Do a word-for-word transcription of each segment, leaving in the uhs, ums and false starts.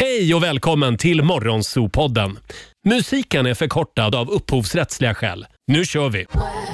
Hej och välkommen till Morgonzoo-podden. Musiken är förkortad av upphovsrättsliga skäl. Nu kör vi!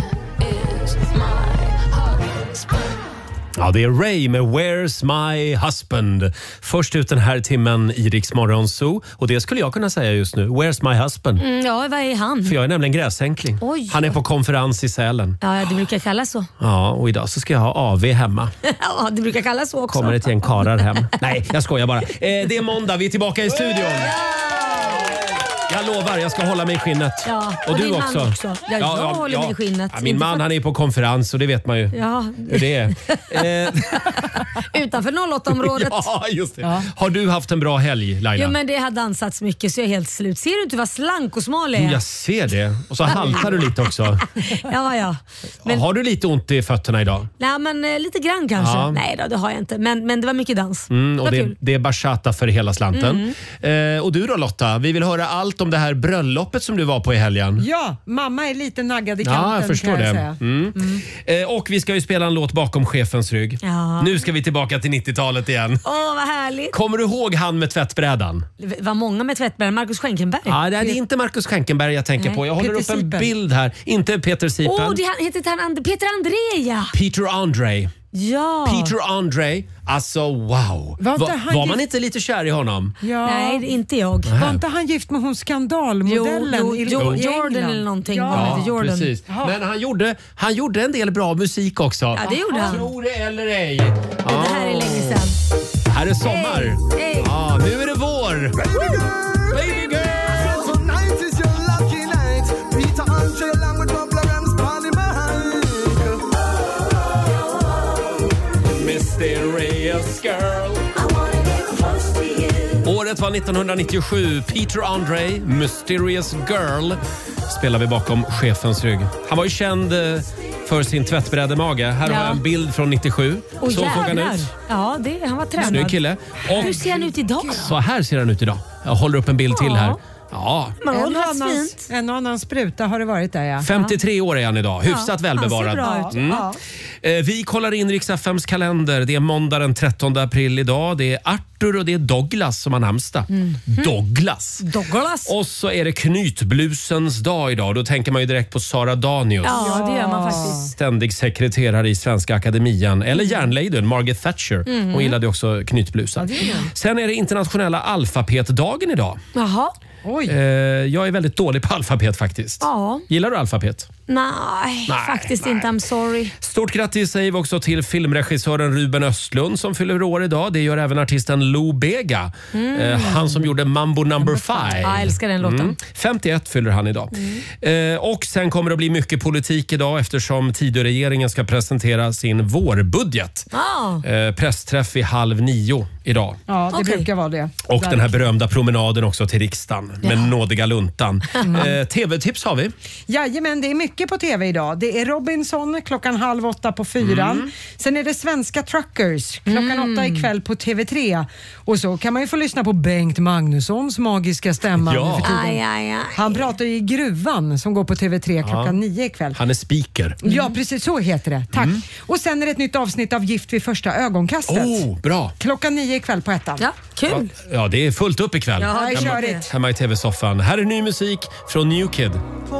Ja, det är Ray med Where's My Husband. Först ut den här timmen i Rix Morgonzoo. Och det skulle jag kunna säga just nu. Where's my husband? Mm, ja, vad är han? För jag är nämligen gräsänkling. Oj. Han är på konferens i Sälen. Ja, det brukar kallas så. Ja, och idag så ska jag ha A V hemma. Ja, det brukar kallas så också. Kommer ett gäng karar hem. Nej, jag skojar bara. Eh, det är måndag, vi är tillbaka i studion. Jag lovar, jag ska hålla mig i skinnet. Ja, och, och du din också. man också. Ja, jag håller mig i skinnet. Ja, min Inte man för- han är på konferens och det vet man ju Ja. hur det är. Eh, Utanför noll åtta-området. ja, just det. Ja. Har du haft en bra helg, Laila? Jo, men det har dansats mycket så jag är helt slut. Ser du inte vad slank och smal jag är? Jag ser det. Och så haltar du lite också. Ja, ja. Men, Har du lite ont i fötterna idag? nej, men eh, lite grann kanske. Ja. Nej då, det har jag inte. Men, men det var mycket dans. Mm, det och var det, kul. det är bachata för hela slanten. Mm. Eh, och du då Lotta? Vi vill höra allt om det här bröllopet som du var på i helgen. Ja, mamma är lite naggad i kanten Ja, jag förstår kan jag det. säga. Mm. Eh, och vi ska ju spela en låt bakom chefens rygg. Ja. Nu ska vi tillbaka till nittiotalet igen. Åh, vad härligt. Kommer du ihåg han med tvättbrädan? Det var många med tvättbrädan. Marcus Schenkenberg. Ja, det är inte Marcus Schenkenberg jag tänker Nej. på. Jag håller Peter upp en Sipen. bild här. Inte Peter Sipen. Åh, det han- heter inte han And- Peter André, ja. Peter Andre. Ja. Peter Andre. Alltså wow. Var inte Va, han var man gift- inte lite kär i honom? Ja. Nej, det är inte jag. Var inte han gift med hon skandalmodellen Jo, i, jo, i Jordan England? eller någonting. Ja. Vad heter Jordan? precis. Jaha. Men han gjorde, han gjorde en del bra musik också. Ja, det gjorde han. Tro det eller ej. Det här är länge sedan. Här är sommar. Hey, hey. Ja, nu är det vår. Baby girl. Tonight is your lucky night. Peter Andre along with Bob Lawrence on the mic. Mysterious girl. Året var nittonhundranittiosju. Peter Andre, Mysterious Girl, spelar vi bakom chefens rygg. Han var ju känd eh, för sin tvättbrädemage. Här Ja. har jag en bild från nittiosju. Åh, Så såg han jävlar. ut. Ja, det, han var Snygg tränad. kille. Och Hur ser han ut idag då? så här ser han ut idag. Jag håller upp en bild till här. Ja. Man har En och, åldrats annan, fint. en och annan spruta har det varit där ja. femtiotre år är han idag. Hyfsat Ja, han välbevarad. ser bra ut. Mm. Ja. Eh, Vi kollar in Rix F M:s kalender. Det är måndag den trettonde april idag. Det är Arthur och det är Douglas som har namnsdag. Douglas. Douglas. Och så är det knytblusens dag idag. Då tänker man ju direkt på Sara Danius. Ja, det gör man faktiskt. Ständig sekreterare i Svenska Akademien. Eller järnladyn, Margaret Thatcher. Hon gillade ju också knytblusar. Sen är det internationella alfabetdagen idag. Jaha. Oj. Eh, jag är väldigt dålig på alfabet faktiskt. Ja. Gillar du alfabet? Nej, Nej, faktiskt nej. inte. I'm sorry. Stort grattis säger vi också till filmregissören Ruben Östlund som fyller år idag. Det gör även artisten Lou Bega. Eh, han som gjorde Mambo number five. Ja, jag älskar den låten. Mm. femtioett fyller han idag. Eh, och sen kommer det att bli mycket politik idag eftersom Tidöregeringen ska presentera sin vårbudget. Ah. Eh, pressträff i halv nio idag. Ja, det Okej. brukar vara det. Och Där. den här berömda promenaden också till riksdagen med nådiga luntan. Eh, T V-tips har vi. Jajamän, det är mycket på tv idag. Det är Robinson klockan halv åtta på fyran. Mm. Sen är det Svenska Truckers klockan åtta ikväll på T V tre. Och så kan man ju få lyssna på Bengt Magnussons magiska stämma Ja. nu för tiden. Aj, aj, aj. Han pratar ju i Gruvan som går på T V tre klockan nio ikväll. Han är speaker. Ja, precis så heter det. Tack. Och sen är det ett nytt avsnitt av Gift vid första ögonkastet. Oh, bra. Klockan nio ikväll på ettan. Ja, kul. Ja, det är fullt upp ikväll. Ja, det är hemma, körigt. hemma i tv-soffan. Här är ny musik från New Kid.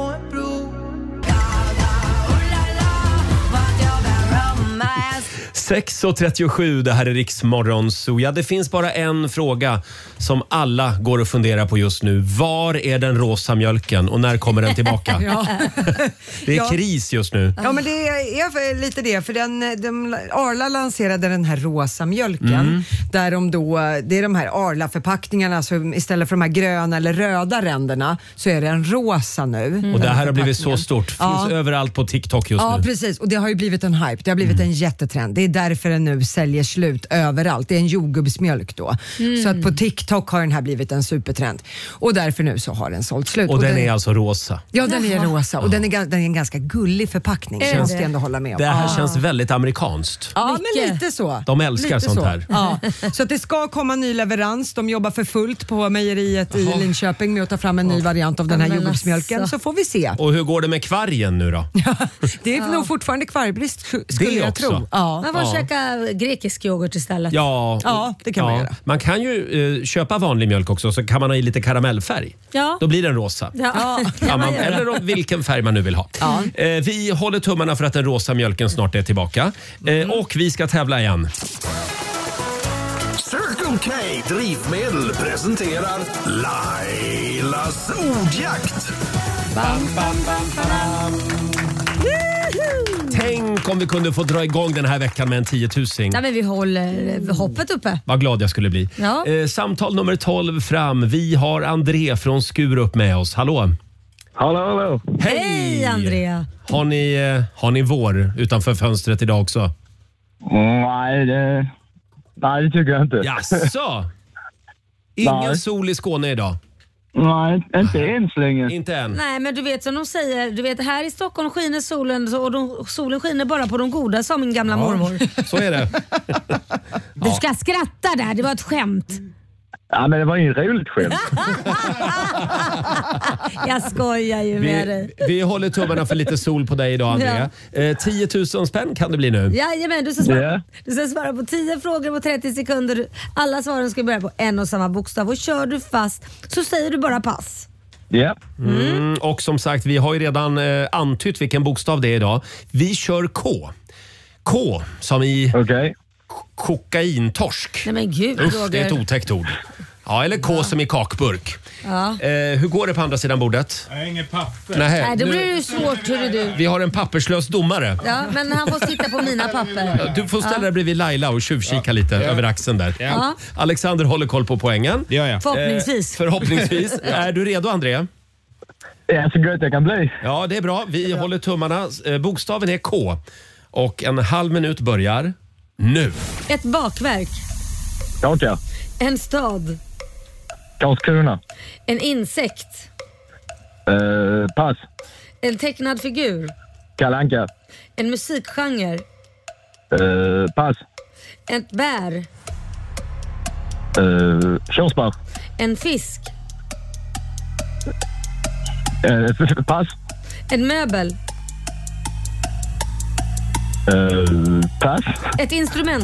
sex och trettiosju, det här är Rix Morgonzoo. Ja, det finns bara en fråga som alla går och funderar på just nu. Var är den rosa mjölken och när kommer den tillbaka? Ja. Det är Ja. kris just nu. Ja, men det är lite det, för den, de, Arla lanserade den här rosa mjölken Mm. där de då, det är de här Arla-förpackningarna, så istället för de här gröna eller röda ränderna så är det en rosa nu. Och det här har blivit så förpackningen. stort. Finns Ja. överallt på TikTok just Ja, nu. precis. Och det har ju blivit en hype. Det har blivit en jättetrend. Det är därför den nu säljer slut överallt. Det är en jordgubbsmjölk då. Så att på TikTok har den här blivit en supertrend. Och därför nu så har den sålt slut. Och den är alltså rosa. Ja, den är rosa. Och den är, ga- den är en ganska gullig förpackning. Är Måste det? jag ändå hålla med om. Det här Ja. känns väldigt amerikanskt. Ja, men Mycket. lite så. De älskar lite sånt så. här. Ja. Så att det ska komma ny leverans. De jobbar för fullt på mejeriet i Linköping med att ta fram en ny variant av den här Men jordgubbsmjölken. alltså. Så får vi se. Och hur går det med kvargen nu då? Det är nog fortfarande kvargbrist skulle Det jag också. tro. Ja. Men var ja. käka grekisk yoghurt istället. Ja, ja det kan ja. man göra. Man kan ju uh, köpa vanlig mjölk också, så kan man ha i lite karamellfärg. Ja. Då blir den rosa. Ja. Ja. Ja, man, eller vilken färg man nu vill ha. Ja. Uh, vi håller tummarna för att den rosa mjölken snart är tillbaka. Uh, och vi ska tävla igen. Circle K Drivmedel presenterar Lailas ordjakt. Bam, bam, bam, bam. Tänk om vi kunde få dra igång den här veckan med en tiotusing. Ja, men vi håller hoppet uppe. Vad glad jag skulle bli. Ja. Eh, samtal nummer tolv fram. Vi har André från Skurup med oss. Hallå! Hallå, hallå! Hej, Hej Andrea! Har ni, eh, har ni vår utanför fönstret idag också? Mm, nej, det... Nej, det tycker jag inte. Jaså? Ingen Nej. sol i Skåne idag? Nej, inte än så länge. Inte än? Nej, men du vet som de säger, du vet här i Stockholm skiner solen och de, solen skiner bara på de goda, sa min gamla Ja, mormor. så är det. Du ska skratta där, det var ett skämt. Ja, men det var ju roligt skämt. Jag skojar ju med Vi, dig. vi håller tummarna för lite sol på dig idag, Andrea. Eh, tio tusen spänn kan det bli nu. Jajamän, du ska, svara, Ja. du ska svara på tio frågor på trettio sekunder. Alla svaren ska börja på en och samma bokstav. Och kör du fast så säger du bara pass. Ja. Mm, och som sagt, vi har ju redan eh, antytt vilken bokstav det är idag. Vi kör K. K som i Okej. kokaintorsk. Nej men gud, Usch, Roger. det är ett otäckt ord. Ja, eller K som i kakburk. Ja. Eh, hur går det på andra sidan bordet? Jag har ingen papper. Nähä, Nej, då nu- blir det ju svårt, hörru du. Vi har en papperslös domare. Ja, men han får titta på mina papper. Du får ställa dig bredvid Laila och tjuvkika lite över axeln där. Ja. Alexander håller koll på poängen. Det gör jag. Förhoppningsvis. Eh, förhoppningsvis. Är du redo, André? Ja, så gott jag kan bli. Ja, det är bra. Vi håller tummarna. Eh, Bokstaven är K. Och en halv minut börjar nu. Ett bakverk. Kaka. En stad. Karlskrona. En insekt. Uh, pass. En tecknad figur. Kalle Anka. En musikgenre. Uh, pass. Ett bär. Uh, körsbär. En fisk. Uh, pass. En möbel. Uh, pass. Ett instrument.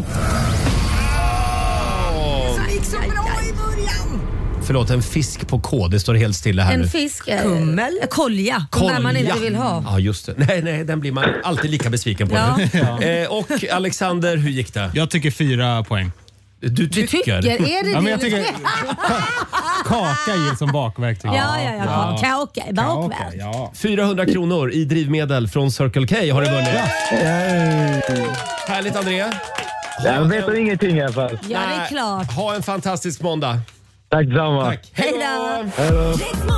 Förlåt, en fisk på K. Det står helt stilla här nu. En fisk. eh, Kummel. Kolja. Den där man inte vill ha. Ja, just det. Nej, nej, den blir man alltid lika besviken på. Ja. Nu. Eh, och Alexander, hur gick det? Jag tycker fyra poäng. Du Du tycker? tycker? Är det Ja, men det? jag tycker kaka ger som bakverk. tycker jag. Ja, ja, ja. Kaka i Kaka, bakverk. ja. fyrahundra kronor i drivmedel från Circle K har du vunnit. Härligt, André. Jag vet ingenting i alla fall. Ja, det är klart. Ha en fantastisk måndag. Tack detsamma. Tack. Hej då. Hej då.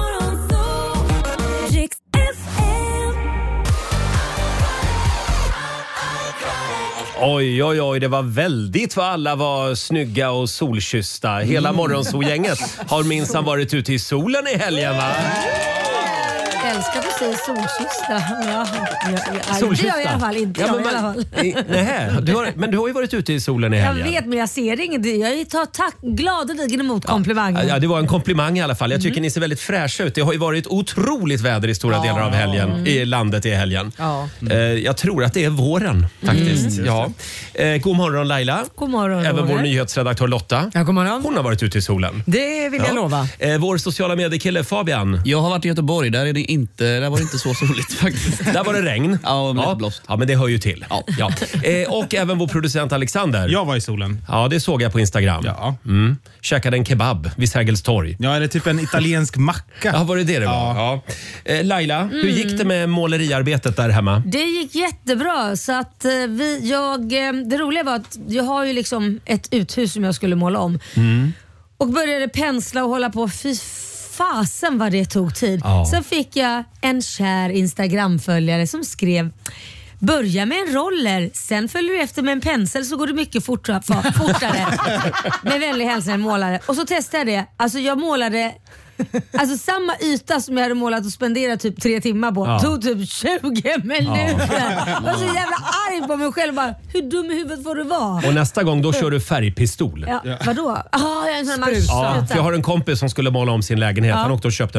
Oj, oj, oj. Det var väldigt vad alla var snygga och solkyssta. Hela morgonsol-gänget har minsann varit ute i solen i helgen, va? Jag älskar att säga solkyssta. Ja, ja, ja, det Solkyssta? gör jag i alla fall. Inte Ja, jag men, i alla fall. man, i, nähä, du har, men du har ju varit ute i solen i Jag helgen. vet, men jag ser inget. Jag tar tack gladeligen emot komplimangen. Ja, det var en komplimang i alla fall. Jag tycker ni ser väldigt fräscha ut. Det har ju varit otroligt väder i stora delar av helgen, i landet i helgen. Ja. Eh, jag tror att det är våren faktiskt. Ja. Eh, god morgon Laila. God morgon, Även Roger. vår nyhetsredaktör Lotta. Ja, god morgon. Hon har varit ute i solen. Det vill jag lova. Eh, vår sociala mediekille Fabian. Jag har varit i Göteborg, där, är det inte, där var det inte så soligt faktiskt. Där var det regn. Ja, men ja. lite blåst. Ja, men det hör ju till. Ja. Ja. Eh, och även vår producent Alexander. Jag var i solen. Ja, det såg jag på Instagram. Ja. Mm. Käkade en kebab vid Sergels torg. Ja, är det typ en italiensk macka? Ja, var det det det var? Ja. Eh, Laila, hur gick det med måleriarbetet där hemma? Det gick jättebra. Så att eh, vi, jag, eh, det roliga var att jag har ju liksom ett uthus som jag skulle måla om. Och började pensla och hålla på. Fy fasen vad det tog tid. Ja. Sen fick jag en kär Instagram-följare som skrev: börja med en roller, sen följer du efter med en pensel så går det mycket fortare. fortare. Med vänlig hälsning en målare. Och så testade jag det. Alltså jag målade alltså samma yta som jag hade målat och spenderat typ tre timmar på. Ja. Tog typ tjugo minuter. Jag var så jävla arg på mig själv. Bara, hur dum i huvudet får du vara? Och nästa gång då kör du färgpistol. Ja, vadå? Ah, jag är en sån här Ja, marsch- för jag har en kompis som skulle måla om sin lägenhet. Ja. Han åkte och köpte en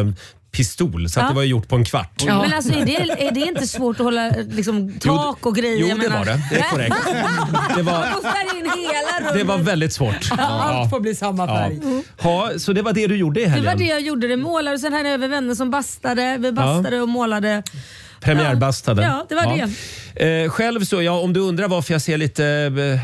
pistol så att Ja. det var ju gjort på en kvart. Ja. Men alltså är det, är det inte svårt att hålla liksom, tak och grejer? Jo, Jag det menar- var det. Det är korrekt. Det var, Man puffar in hela rummet. det var väldigt svårt. Ja, allt får bli samma färg. Ja, så det var det du gjorde i Det helgen? var det jag gjorde. Det målade och sen hade jag över vänner som bastade. Vi bastade och målade. Premiärbastade. Ja, det var det. Eh, själv så, ja, om du undrar varför jag ser lite eh,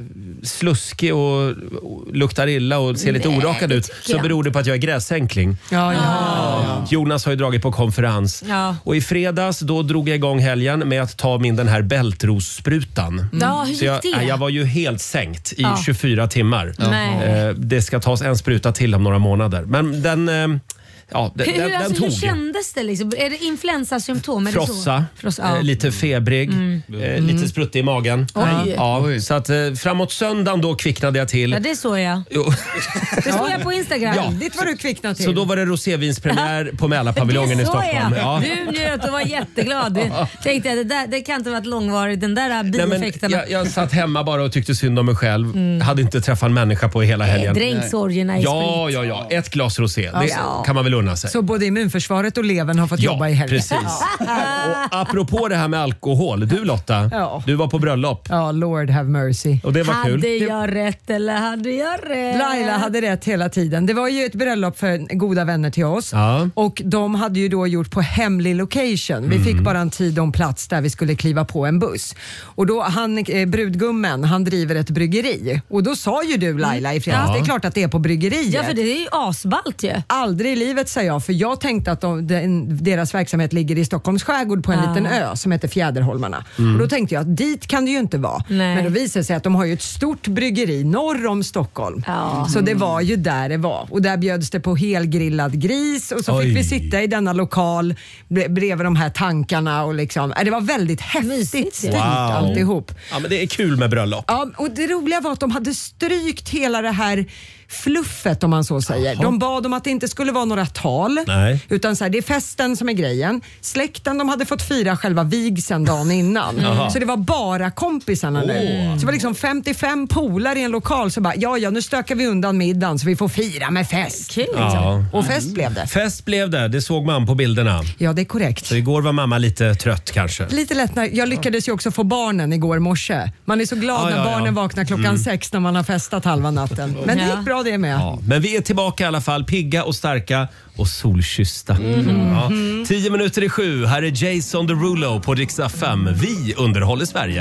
sluskig och, och luktar illa och ser lite Nej, orakad det ut tycker så jag beror det på att jag är gräsänkling. Ja, ja. Jonas har ju dragit på konferens. Ja. Och i fredags då drog jag igång helgen med att ta min den här bältrossprutan. Ja, hur Så gick jag, det? jag var ju helt sänkt i Ja. tjugofyra timmar. Nej. Eh, det ska tas en spruta till om några månader. Men den, eh, ja, den, Hur, den, hur, den alltså, hur tog. kändes det? Liksom? Är det influensasymptom? Är det så? Frossa, Frossa ja. eh, lite febrig, eh, lite spruttig i magen. Oj. Ja, så att, eh, framåt söndagen då kvicknade jag till. Ja, det såg jag. Jo. Det såg jag på Instagram. Ja. Dit var du kvicknat till. Så då var det rosévinspremiär på Mälarpaviljongen i Det såg Stockholm. jag. Ja. Du njöt och var jätteglad. Du tänkte att det, där, det kan inte varit långvarigt, den där Nej, men bieffekterna. jag, jag satt hemma bara och tyckte synd om mig själv. Hade inte träffat en människa på hela helgen. Dränk sorgerna i Ja, sprit. ja, ja. Ett glas rosé. Det Ja. kan man väl unna sig. Så både immunförsvaret och levern har fått jobba i helgen. precis. Och apropå det här med alkohol. Du Lotta, Ja. du var på bröllop Ja, Lord have mercy. och det var kul. Hade jag rätt eller hade jag rätt? Laila hade rätt hela tiden. Det var ju ett bröllop för goda vänner till oss Ja. och de hade ju då gjort på hemlig location. Vi Mm. fick bara en tid och en plats där vi skulle kliva på en buss. Och då han, eh, brudgummen, han driver ett bryggeri och då sa ju du Laila i fredags, Ja. det är klart att det är på bryggeriet. Ja, för det är ju asballt ju. Aldrig i livet, sa jag, för jag tänkte att de, den, deras verksamhet ligger i Stockholms skärgård på en Ja. liten ö som heter Fjäderholmarna. Mm. Och då tänkte jag att dit kan det ju inte vara. Nej. Men då visade det sig att de har ju ett stort bryggeri norr om Stockholm. Ja. Så det var ju där det var. Och där bjöds det på helgrillad gris och så Oj. fick vi sitta i denna lokal bre- bredvid de här tankarna och liksom, äh, det var väldigt häftigt Mysigt, styrt Wow. alltihop. Ja, men det är kul med bröllop. Ja, och det roliga var att de hade strykt hela det här fluffet, om man så säger. De bad om att det inte skulle vara några tal, Nej. utan så här, det är festen som är grejen. Släkten, de hade fått fira själva vigseln dagen innan. Jaha. Så det var bara kompisarna nu. Åh. Så det var liksom femtiofem polare i en lokal, så bara, ja ja, nu stökar vi undan middagen så vi får fira med fest. Kul. Ja. Och fest blev det. Fest blev det, det såg man på bilderna. Ja, det är korrekt. Så igår var mamma lite trött kanske. Lite lätt när, jag lyckades ju också få barnen igår morse. Man är så glad Ja, när ja, ja. barnen vaknar klockan sex när man har festat halva natten. Men det Ja. gick bra det med. Ja, men vi är tillbaka i alla fall, pigga och starka och solkyssta. Ja. Tio minuter i sju, här är Jason Derulo på Rix F M. Vi underhåller Sverige.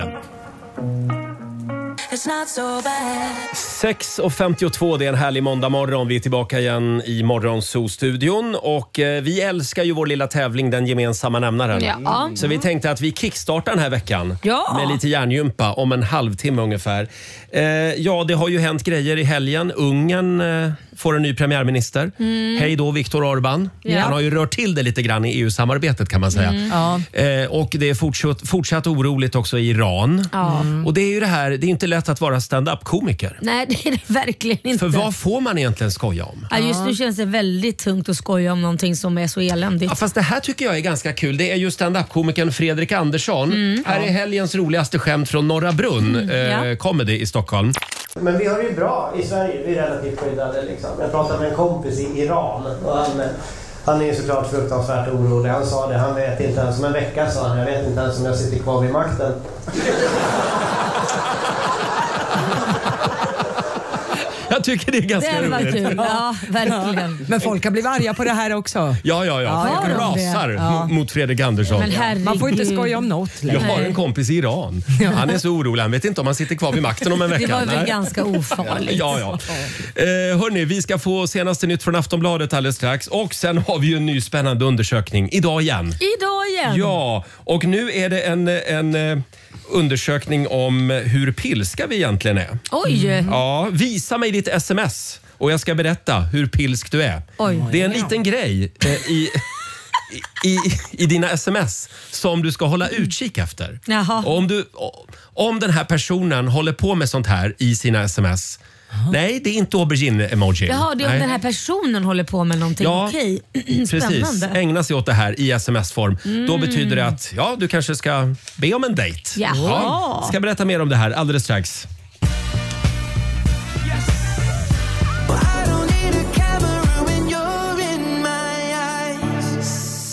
sex och femtiotvå, det är en härlig måndag morgon. Vi är tillbaka igen i Morgonzoo-studion och eh, vi älskar ju vår lilla tävling, den gemensamma nämnaren. Ja. Så vi tänkte att vi kickstartar den här veckan Ja. med lite hjärngympa om en halvtimme ungefär. Eh, ja, det har ju hänt grejer i helgen. Ungern eh, får en ny premiärminister. Hej då Viktor Orbán. Ja. Han har ju rört till det lite grann i E U-samarbetet kan man säga. Ja. Eh, och det är fortsatt, fortsatt oroligt också i Iran. Ja. Och det är ju det här, det är inte lätt att vara stand-up-komiker. Nej, det är det verkligen inte. För vad får man egentligen skoja om? Ja, just nu känns det väldigt tungt att skoja om någonting som är så eländigt. Ja, fast det här tycker jag är ganska kul. Det är ju stand-up-komikern Fredrik Andersson. Här är helgens roligaste skämt från Norra Brunn eh, ja. Comedy i Stockholm. Men vi har det ju bra i Sverige, vi är relativt skyddade liksom. Jag pratade med en kompis i Iran och han, han är ju såklart fruktansvärt orolig. Han sa det, han vet inte ens om en vecka sa han, jag vet inte ens om jag sitter kvar vid makten. Jag tycker det är ganska Det var roligt. kul. Ja, verkligen. Men folk har blivit arga på det här också. Ja, ja, ja. Ja, Folk ja, de det. rasar Ja. mot Fredrik Andersson. Men herregud. Man får inte skoja om något Jag längre. har en kompis i Iran. Han är så orolig. Han vet inte om han sitter kvar vid makten om en vecka. Det var väl Nej. ganska ofarligt. Ja, ja. Eh, hörni, vi ska få senaste nytt från Aftonbladet alldeles strax. Och sen har vi ju en ny spännande undersökning idag igen. Idag igen. Ja, och nu är det en, en eh, undersökning om hur pilska vi egentligen är. Oj. Ja, visa mig ditt sms och jag ska berätta hur pilsk du är. Oj. Det är en liten grej eh, i, i, i dina sms som du ska hålla utkik efter. Jaha. Och om, du, om den här personen håller på med sånt här i sina sms. Nej, det är inte aubergine-emoji. Jaha, det är om Nej. den här personen håller på med någonting. Ja, Okej. Precis, Spännande. ägna sig åt det här i sms-form. Då betyder det att ja, du kanske ska be om en dejt. Jaha. Ska berätta mer om det här alldeles strax.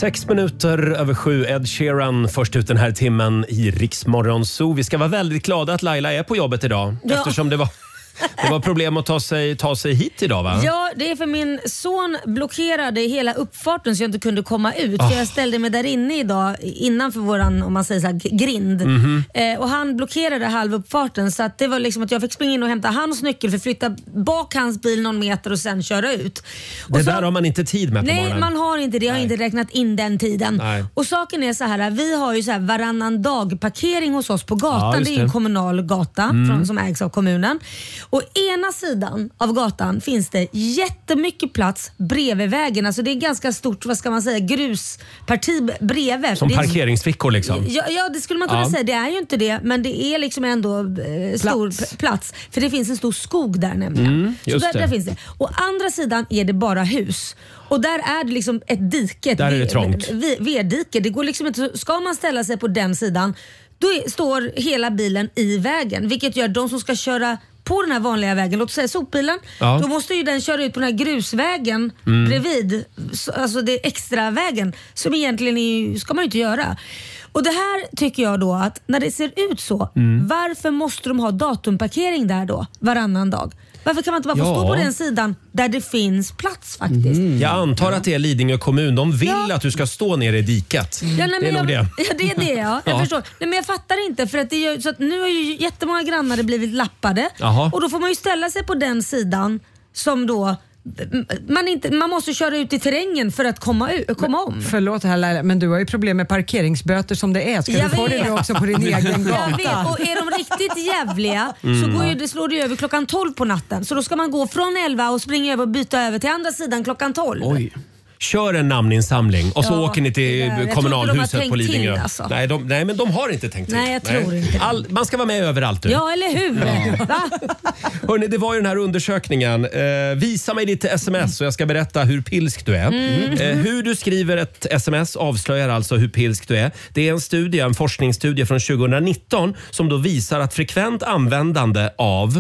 Sex minuter över sju. Ed Sheeran först ut den här timmen i Rix Morgon Zoo. Vi ska vara väldigt glada att Laila är på jobbet idag. Ja. Eftersom det var, det var problem att ta sig, ta sig hit idag, va? Ja, det är för min son blockerade hela uppfarten så jag inte kunde komma ut. Oh. För jag ställde mig där inne idag innanför våran, om man säger så här, grind. Mm-hmm. Eh, och han blockerade halv uppfarten så att det var liksom att jag fick springa in och hämta hans nyckel för att flytta bak hans bil någon meter och sen köra ut. Och Det så, där har man inte tid med på nej, morgonen. man har inte det. Jag har inte räknat in den tiden. Nej. Och saken är så här, vi har ju så här varannan dag parkering hos oss på gatan. Ja, just det är en det. kommunal gata Mm. från, som ägs av kommunen. Och ena sidan av gatan finns det jättemycket plats bredvid vägen. Alltså det är ganska stort, vad ska man säga, grusparti bredvid. Som det är, parkeringsfickor liksom. Ja, ja, det skulle man kunna Ja. säga. Det är ju inte det, men det är liksom ändå eh, stor Plats. p- plats. För det finns en stor skog där nämligen. Mm, Så just där, det. där finns det. Å andra sidan är det bara hus. Och där är det liksom ett dike. ett Där är det ve- trångt. ve- Veddike. Det går liksom inte, ska man ställa sig på den sidan, då är, står hela bilen i vägen. Vilket gör de som ska köra på den här vanliga vägen, låt oss säga sopbilen, Ja. då måste ju den köra ut på den här grusvägen Mm. bredvid. Så- Alltså det extra vägen som egentligen är, ska man ju inte göra. Och det här tycker jag då att när det ser ut så, Mm. varför måste de ha datumparkering där då varannan dag? Varför kan man inte bara få Ja. stå på den sidan där det finns plats faktiskt? Jag antar att det är Lidingö kommun. De vill Ja. att du ska stå nere i diket. Ja, nej, det är men nog jag, det. Ja, det är det ja. Jag Ja. förstår. Nej, men jag fattar inte för att det gör, så att nu har ju jättemånga grannar blivit lappade Jaha. och då får man ju ställa sig på den sidan som då man, inte, man måste köra ut i terrängen för att komma, ut, komma om. Förlåt här Laila, men du har ju problem med parkeringsböter som det är. Ska Jag du få vet. det nu också på din egen Jag vet, gata? och är de riktigt jävliga Mm. så går ju, det slår det över klockan tolv på natten. Så då ska man gå från elva och springa över och byta över till andra sidan klockan tolv. Oj. Kör en namninsamling och så Ja, åker ni till det där. Jag tror inte de har kommunalhuset tänkt på Lidingö. till, alltså. nej, de, nej, men de har inte tänkt till. Nej, jag tror inte det. All, man ska vara med överallt. Du. Ja, eller hur? Va? Hörrni, det var ju den här undersökningen. Eh, visa mig ditt sms och jag ska berätta hur pilsk du är. Mm. Eh, hur du skriver ett sms avslöjar alltså hur pilsk du är. Det är en studie, en forskningsstudie från tjugonitton som då visar att frekvent användande av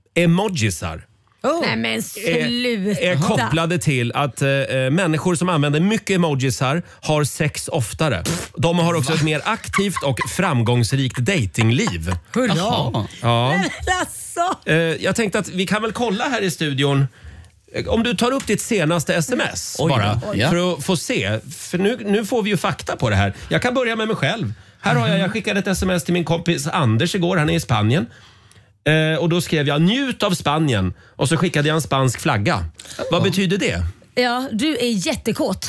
emojisar Nej men sluta. är kopplade till att eh, människor som använder mycket emojisar har sex oftare. De har också ett mer aktivt och framgångsrikt datingliv. Hurra! Ja. Alltså. Eh, jag tänkte att vi kan väl kolla här i studion. Eh, Om du tar upp ditt senaste sms Oj, bara oj. Ja. för att få se. För nu, nu får vi ju fakta på det här. Jag kan börja med mig själv. Här har jag, jag skickade ett sms till min kompis Anders igår. Han är i Spanien. Eh, och då skrev jag njut av Spanien och så skickade jag en spansk flagga. Vad betyder det? Ja, du är jättekåt.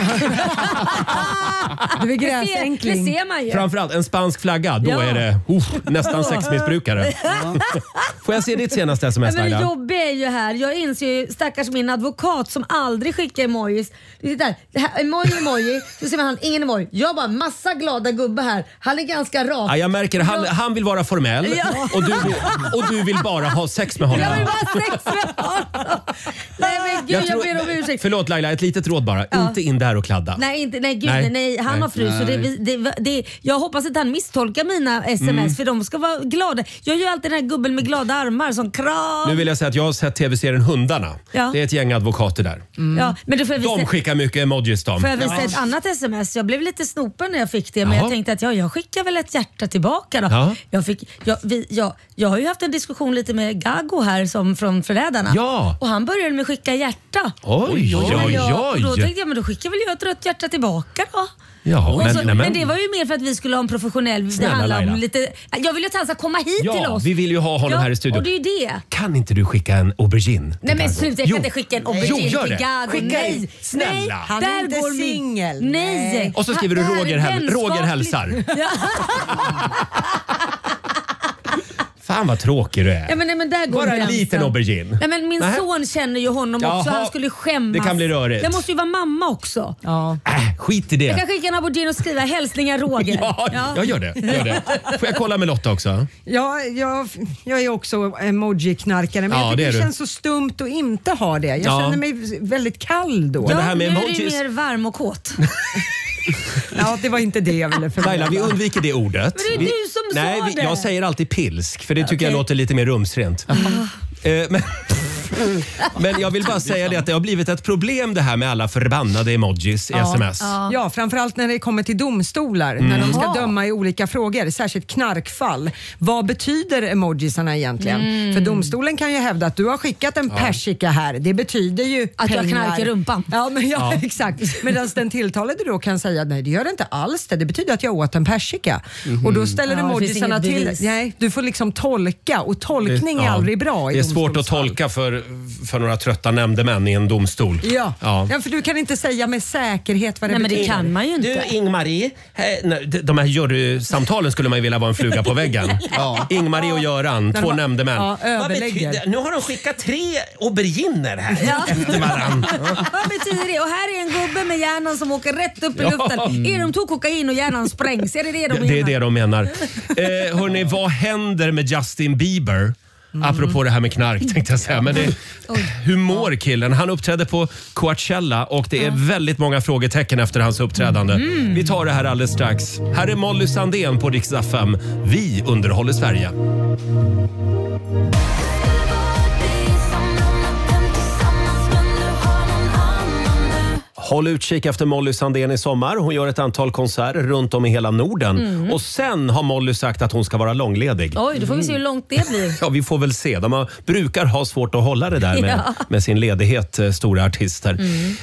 Du är Det gräsänkling. ser man ju. Framförallt en spansk flagga, då Ja. är det uh, nästan sexmissbrukare. Får jag se ditt senaste sms, Men det Laila? jobbiga är ju här, jag inser ju stackars min advokat som aldrig skickar emojis. Du tittar där, det här, emoji, emoji, så ser man han, ingen emoji. Jag bara massa glada gubbar här. Han är ganska rak. Ja, jag märker, han, han vill vara formell Ja. och, du vill, och du vill bara ha sex med honom. Jag vill bara ha sex med honom. Nej men gud, jag, tror- ber om ursäkt. Förlåt Laila, ett litet råd bara. Ja. Inte in där och kladda. Nej, inte, nej, gud, Nej. nej. nej, han Nej. har fru så det, det, det, jag hoppas att han misstolkar mina sms Mm. för de ska vara glada. Jag gör alltid den här gubben med glada armar som kram. Nu vill jag säga att jag har sett tv-serien Hundarna. Ja. Det är ett gäng advokater där. Ja, men då får jag De visa, skickar mycket emojis de. får jag visa ett annat sms. Jag blev lite snopen när jag fick det men Jaha. jag tänkte att ja, jag skickar väl ett hjärta tillbaka då. Ja. Jag, fick, jag, vi, jag, jag har ju haft en diskussion lite med Gago här som från Förrädarna. Ja. Och han började med att skicka hjärta. Oj, oj, Men oj, jag, och då oj. tänkte jag men då skickar väl jag ett rött hjärta tillbaka då. Ja, Men, men, så, nej, men det var ju mer för att vi skulle ha en professionell... Snälla det handlar om Laila. lite, jag vill ju att han ska komma hit Ja, till oss. vi vill ju ha honom här i studion. Och det är ju det. Kan inte du skicka en aubergine? till Nej men Gago? sluta, jag Jo. kan inte skicka en Jo, aubergine gör till det. Gago. Skicka Nej, in. Snälla. nej, Han är där inte går min- singel. Nej. Nej. Och så skriver du Han är Roger, häl- Roger vänskaplig. hälsar. Ja. Fan vad tråkig du är. Ja, men, nej, men där går Bara en gränsen. liten aubergine. Nej, men min Nähä. son känner ju honom Jaha. också. Han skulle skämmas. Det kan bli rörigt. Jag måste ju vara mamma också. Ja. Äh, skit i det. Jag kan skicka en aubergine och skriva hälsningar Roger. Ja, jag gör det. Gör det. Får jag kolla med Lotta också? Ja, jag, jag är också emoji-knarkare men Ja, jag det tycker är det, du. känns så stumt att inte ha det. Jag Ja. känner mig väldigt kall då. Men det här med nu är emojis- du mer varm och kåt. Ja, det var inte det jag ville förmedla. Laila, vi undviker det ordet. Men det är vi, du som nej, sa vi, det. Jag säger alltid pilsk, för det tycker jag Okej. låter lite mer rumsrent. Eh, men, Men jag vill bara säga det att det har blivit ett problem det här med alla förbannade emojis i Ja. sms. Ja. ja, framförallt när det kommer till domstolar, Mm. när de ska Jaha. döma i olika frågor, särskilt knarkfall. Vad betyder emojisarna egentligen? Mm. För domstolen kan ju hävda att du har skickat en persika här. Det betyder ju Att du har pengar. knark i rumpan. Ja, men ja, Ja. exakt. Medan den tilltalade då kan säga nej, det gör det inte alls det. Det betyder att jag åt en persika. Mhm. Och då ställer Ja, det finns emojisarna inget till. bevis. Nej, du får liksom tolka och tolkning är Ja. aldrig bra i Det är svårt att domstolsfall. tolka för, för några trötta nämndemän i en domstol. Ja. Ja. Ja, för du kan inte säga med säkerhet vad det Nej, men det betyder. kan man ju inte. Du Ingmarie, he, nej, de- de här jurysamtalen skulle man ju vilja vara en fluga på väggen. Ja. Ingmarie och Göran, När två de- nämndemän. ja, Vad överlägger. betyder- Nu har de skickat tre auberginer här Ja. efter varann. Vad betyder det? Och här är en gubbe med hjärnan som åker rätt upp i Ja. luften. Är de tog kokain och hjärnan sprängs? Är det det de menar? Det är det de menar. Eh, hörni, vad händer med Justin Bieber? Apropå det här med knark tänkte jag säga. Men det, hur mår killen? Han uppträdde på Coachella och det är väldigt många frågetecken efter hans uppträdande. Vi tar det här alldeles strax. Här är Molly Sandén på Rix F M. Vi underhåller Sverige. Håll utkik efter Molly Sandén i sommar. Hon gör ett antal konserter runt om i hela Norden. Och sen har Molly sagt att hon ska vara långledig. Oj, då får vi se hur långt det blir. Ja, vi får väl se. De har, brukar ha svårt att hålla det där med, Ja. med sin ledighet, eh, stora artister.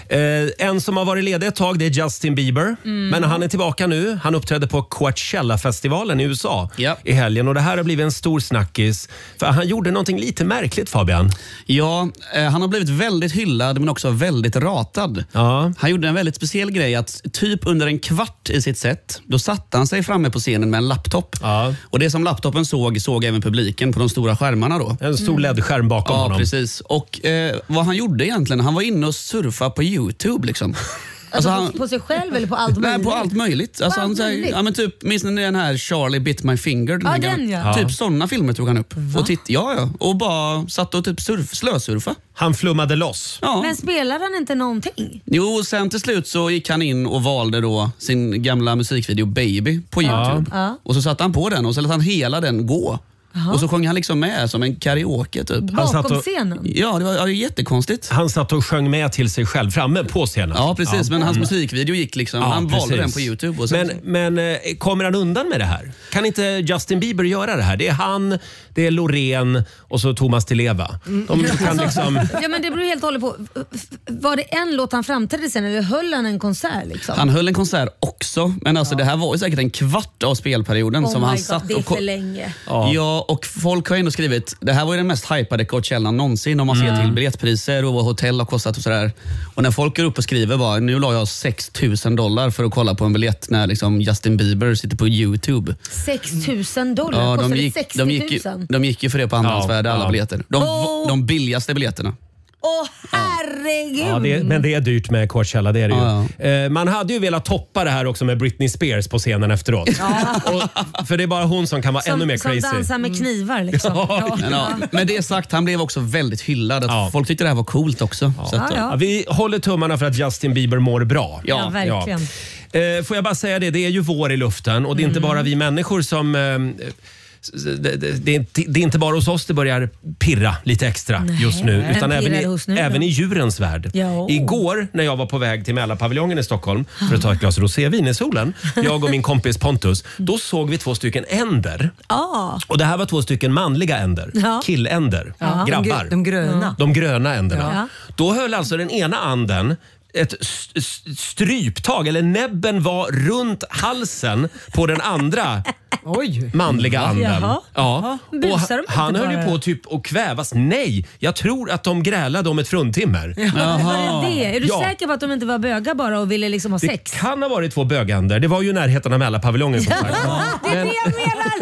Eh, en som har varit ledig ett tag, det är Justin Bieber. Men han är tillbaka nu. Han uppträdde på Coachella-festivalen i U S A Ja. i helgen. Och det här har blivit en stor snackis. För han gjorde någonting lite märkligt, Fabian. Ja, eh, han har blivit väldigt hyllad men också väldigt ratad. Ja. Han gjorde en väldigt speciell grej att typ under en kvart i sitt set, då satte han sig framme på scenen med en laptop. Ja. Och det som laptopen såg, såg även publiken på de stora skärmarna då. En stor L E D-skärm bakom Ja, honom. precis. Och eh, vad han gjorde egentligen, han var inne och surfade på YouTube liksom. Alltså, han, på sig själv eller på allt möjligt? Nej, på allt möjligt. Alltså, På han, allt säger- möjligt? ja, men typ, minns ni den här Charlie Bit My Finger? Ja, här den, gamla- ja. Typ sådana filmer tog han upp. Och titt, ja, ja. Och bara satt och typ surf, slösurfa. Han flummade loss. Ja. Men spelar han inte någonting? Jo, sen till slut så gick han in och valde då sin gamla musikvideo Baby på YouTube. Ja. Och så satte han på den och så lät han hela den gå. Och så sjöng han liksom med som en karaoke typ. Han satt Bakom och- scenen? Ja, det var ja, det var jättekonstigt. Han satt och sjöng med till sig själv framme på scenen. Ja, precis. Men hans Mm. musikvideo gick liksom, Ja, han valde precis. den på YouTube. Och sen, Men, men eh, kommer han undan med det här? Kan inte Justin Bieber göra det här? Det är han, det är Loreen och så Thomas Di Leva. De kan liksom... Ja, men det beror helt och hållet på. Var det en låt han framträdde sen eller höll han en konsert? Liksom? han höll en konsert också, men alltså det här var ju säkert en kvart av spelperioden Oh som my han God, satt det är och ko- för länge. Ja. och folk har ändå skrivit, det här var ju den mest hypade Coachella någonsin om man ser till biljettpriser och vad hotell har kostat och sådär. Och när folk går upp och skriver bara, nu la jag sex tusen dollar för att kolla på en biljett när liksom Justin Bieber sitter på YouTube. sex tusen dollar? Ja, Kostar de det gick, sextio de, gick ju, tusen? de gick ju för det på andrahandsvärde, Ja, alla ja. biljetter. De, Åh. de billigaste biljetterna. Åh herregud! Ja, det är, men det är dyrt med Coachella, det är det ju. Ja, Eh, man hade ju velat toppa det här också med Britney Spears på scenen efteråt. Och, för det är bara hon som kan vara som, ännu mer som crazy. dansar med knivar liksom. Ja. Men, ja, med det sagt, han blev också väldigt hyllad. Att Ja. Folk tyckte det här var coolt också. Så att, Ja, ja. Ja, vi håller tummarna för att Justin Bieber mår bra. Ja, Ja, verkligen. Eh, får jag bara säga det, det är ju vår i luften och det är inte bara vi människor som... Eh, det, det, det, är inte, det är inte bara hos oss det börjar pirra lite extra just nu. Vem Utan även pirrar i, det hos nu då? även i djurens värld. Jo. Igår när jag var på väg till Mälarpaviljongen i Stockholm för att ta ett glas rosévin i solen, jag och min kompis Pontus, då såg vi två stycken änder. Ah. Och det här var två stycken manliga änder. Ja. Killänder. De, Grabbar. gr- de gröna. De gröna änderna. Ja. Då höll alltså den ena anden ett st- st- stryptag, eller näbben var runt halsen på den andra Oj. manliga anden. Jaha. Ja. Busar de Och inte han höll ju bara? på typ att kvävas. Nej, jag tror att de grälade om ett fruntimmer. Var det det? Är du Ja. säker på att de inte var bögar bara och ville liksom ha Det sex? kan ha varit två bögänder. Det var ju i närheten av Mälarpaviljongen som sagt. Det är det jag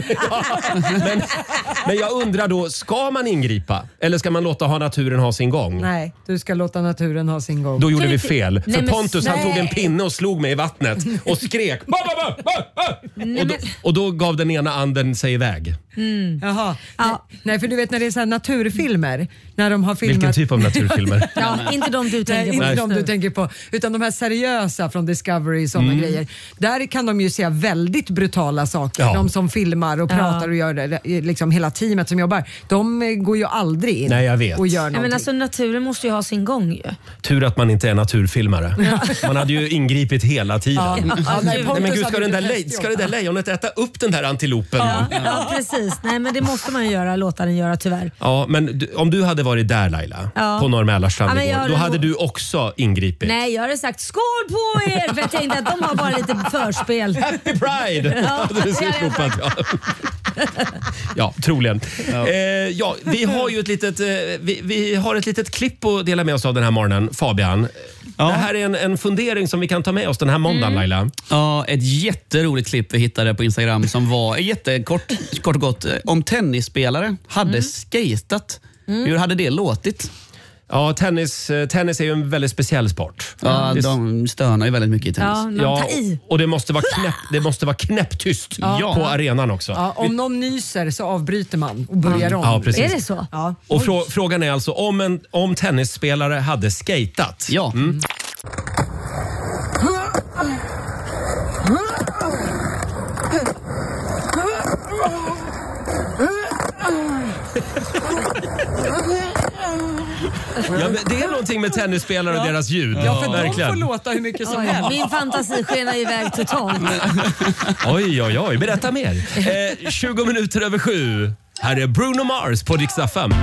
menar! Men, men jag undrar då, ska man ingripa? Eller ska man låta ha naturen ha sin gång? Nej, du ska låta naturen ha sin gång. Då gjorde Kan vi inte- fel. Nej, För men Pontus han nej. tog en pinne och slog mig i vattnet och skrek. Ba, ba, ba, ba, ba. Och, då, och då gav den ena anden sig iväg. Jaha. Ja. Nej, nej, för du vet när det är så här naturfilmer. När de har filmat... Vilken typ av naturfilmer? Ja, inte de du Nej, tänker på inte just de nu. du tänker på. Utan de här seriösa från Discovery, sådana grejer. Där kan de ju se väldigt brutala saker. Ja. De de som filmar och Ja. pratar och gör det, liksom hela teamet som jobbar, de eh, går ju aldrig in Nej, jag vet. och gör Ja, någonting. men alltså, naturen måste ju ha sin gång ju. Tur att man inte är naturfilmare. Man hade ju ingripit hela tiden. Ja. Ja, nej, Nej, men Pontus gud, ska, hade den där gjort lej- hästjobb. ska det där lejonet äta upp den där antilopen? Ja, Ja. ja, precis. Nej, men det måste man ju göra, låta den göra tyvärr. Ja, men du, om du hade varit där Laila, Ja. på Norr Mälarstrand Ja, men jag igår, hade då hade nog- du också ingripit. Nej, jag hade sagt skål på er för jag tänkte att de har bara lite förspel. Happy Pride! Ja, hade du det hade jag ropat, ja. Ja, troligen. Ja. Eh, ja, vi har ju ett litet, eh, vi, vi har ett litet klipp att dela med oss av den här morgonen, Fabian. Det här är en, en fundering som vi kan ta med oss den här måndagen, Laila. Ja, ett jätteroligt klipp vi hittade på Instagram som var jättekort, kort och gott. Om tennisspelare hade skatat, hur hade det låtit? Ja, tennis, eh, tennis är ju en väldigt speciell sport. Ja, Det- de stönar ju väldigt mycket i tennis. Ja, de Ja, tar i. och det måste vara, knäpp, det måste vara knäpptyst Ja. på arenan också. Ja, om någon nyser så avbryter man och börjar om. Ja, precis. Är det så? Ja. Och frå, frågan är alltså om en om tennisspelare hade skatat. Ja. Mm. Ja, men det är någonting med tennisspelare och deras ljud. Ja, för de verkligen. får låta hur mycket som Oj, helst. min fantasi skenar iväg totalt. Oj, oj, oj. Berätta mer. Eh, tjugo minuter över sju. Här är Bruno Mars på Dix F M.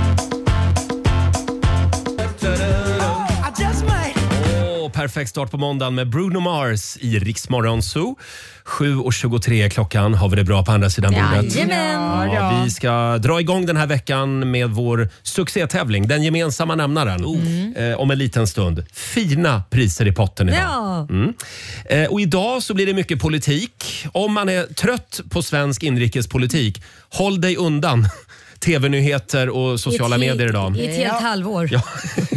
Åh, perfekt start på måndagen med Bruno Mars i Rix Morgon Zoo. sju och tjugotre är klockan. Har vi det bra på andra sidan bordet? Jajamän. Ja, vi ska dra igång den här veckan med vår succétävling, Den gemensamma nämnaren. Eh, om en liten stund. Fina priser i potten idag. Ja. Mm. Eh, och idag så blir det mycket politik. Om man är trött på svensk inrikespolitik, håll dig undan tv-nyheter och sociala I ett he- medier idag. I ett helt halvår. Ja.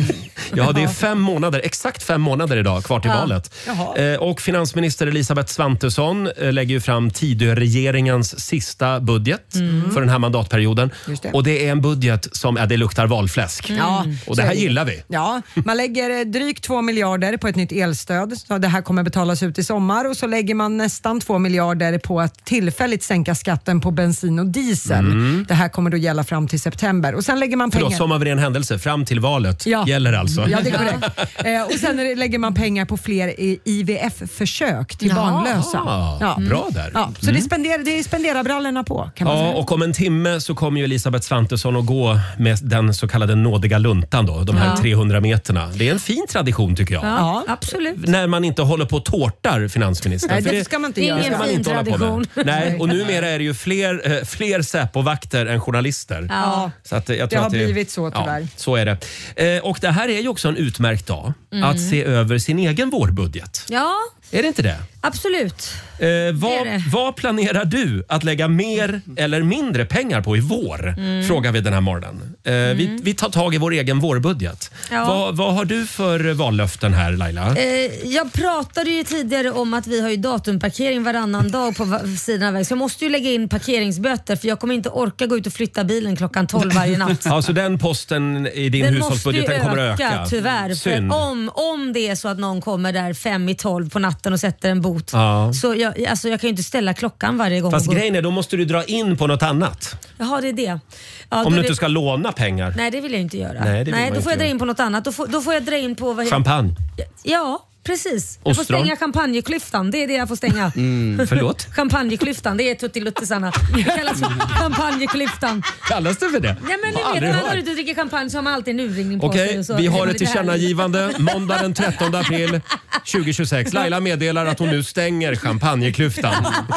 Ja, det är fem månader, exakt fem månader idag kvar till Ja. valet. Jaha. Eh, och finansminister Elisabeth Svantesson eh, lägger ju fram Tidöregeringens sista budget för den här mandatperioden. Just det. Och det är en budget som, ja, det luktar valfläsk. Ja, Och så det här är det. gillar vi. Ja, man lägger eh, drygt två miljarder på ett nytt elstöd. Så det här kommer betalas ut i sommar och så lägger man nästan två miljarder på att tillfälligt sänka skatten på bensin och diesel. Det här kommer då gälla fram till september. Och sen lägger man Förlåt, pengar... som av ren händelse, fram till valet Ja. gäller alltså. Ja, det är korrekt. Eh, och sen är det- lägger man pengar på fler i- I V F-försök till Ja. barnlösa. Ah, Ja. Bra där. Ja, så det spenderar, det spenderar brallorna på, kan man Ja, säga. och om en timme så kommer ju Elisabeth Svantesson att gå med den så kallade nådiga luntan då, de här Ja. trehundra meterna. Det är en fin tradition tycker jag. Ja, absolut. När man inte håller på och tårtar finansministern. Nej, För det ska man inte det är göra. ingen ska man fin inte hålla på tradition. med. Nej, och numera är det ju fler, eh, fler Säpo-vakter än journalister. Ja. Så att, eh, jag Det tror har att blivit så, tyvärr. Ja, så är det. Eh, och det här är ju också en utmärkt dag att se över sin egen vårbudget. Ja, Är det inte det? absolut. Eh, Det vad, är det. vad planerar du att lägga mer eller mindre pengar på i vår? Mm. Frågar vi den här morgonen. Eh, vi, vi tar tag i vår egen vårbudget. Ja. Vad, vad har du för vallöften här Laila? Eh, jag pratade ju tidigare om att vi har ju datumparkering varannan dag på va- sidan av vägen. Så jag måste ju lägga in parkeringsböter för jag kommer inte orka gå ut och flytta bilen klockan tolv varje natt. Ja, så den posten i din Den måste ju hushållsbudget den kommer att öka? tyvärr. Synd. För om, om det är så att någon kommer där fem i tolv på natten och sätter en bot. Ja. Så jag, alltså jag kan ju inte ställa klockan varje gång. Fast och gå- grejen är, då måste du dra in på något annat. Jaha, det är det. Ja, Om då du är inte det... ska låna pengar. Nej, det vill jag inte göra. Nej, det vill man då inte får jag dra göra. in på något annat. Då får, då får jag dra in på... Vad heter- Champagne. Ja, precis. Jag får Ostron. stänga champagneklyftan. Det är det jag får stänga. Förlåt? Champagneklyftan, det är tuttiluttisarna. Det kallas champagneklyftan. Kallas det för det? Ja, men Har ni vet, aldrig när man hört. går ut och dricker champagne så har man alltid en urringning på Okej, sig. och så vi är har man ett lite härlig. tillkännagivande. Måndag den trettonde april tjugohundratjugosex. Laila meddelar att hon nu stänger champagneklyftan.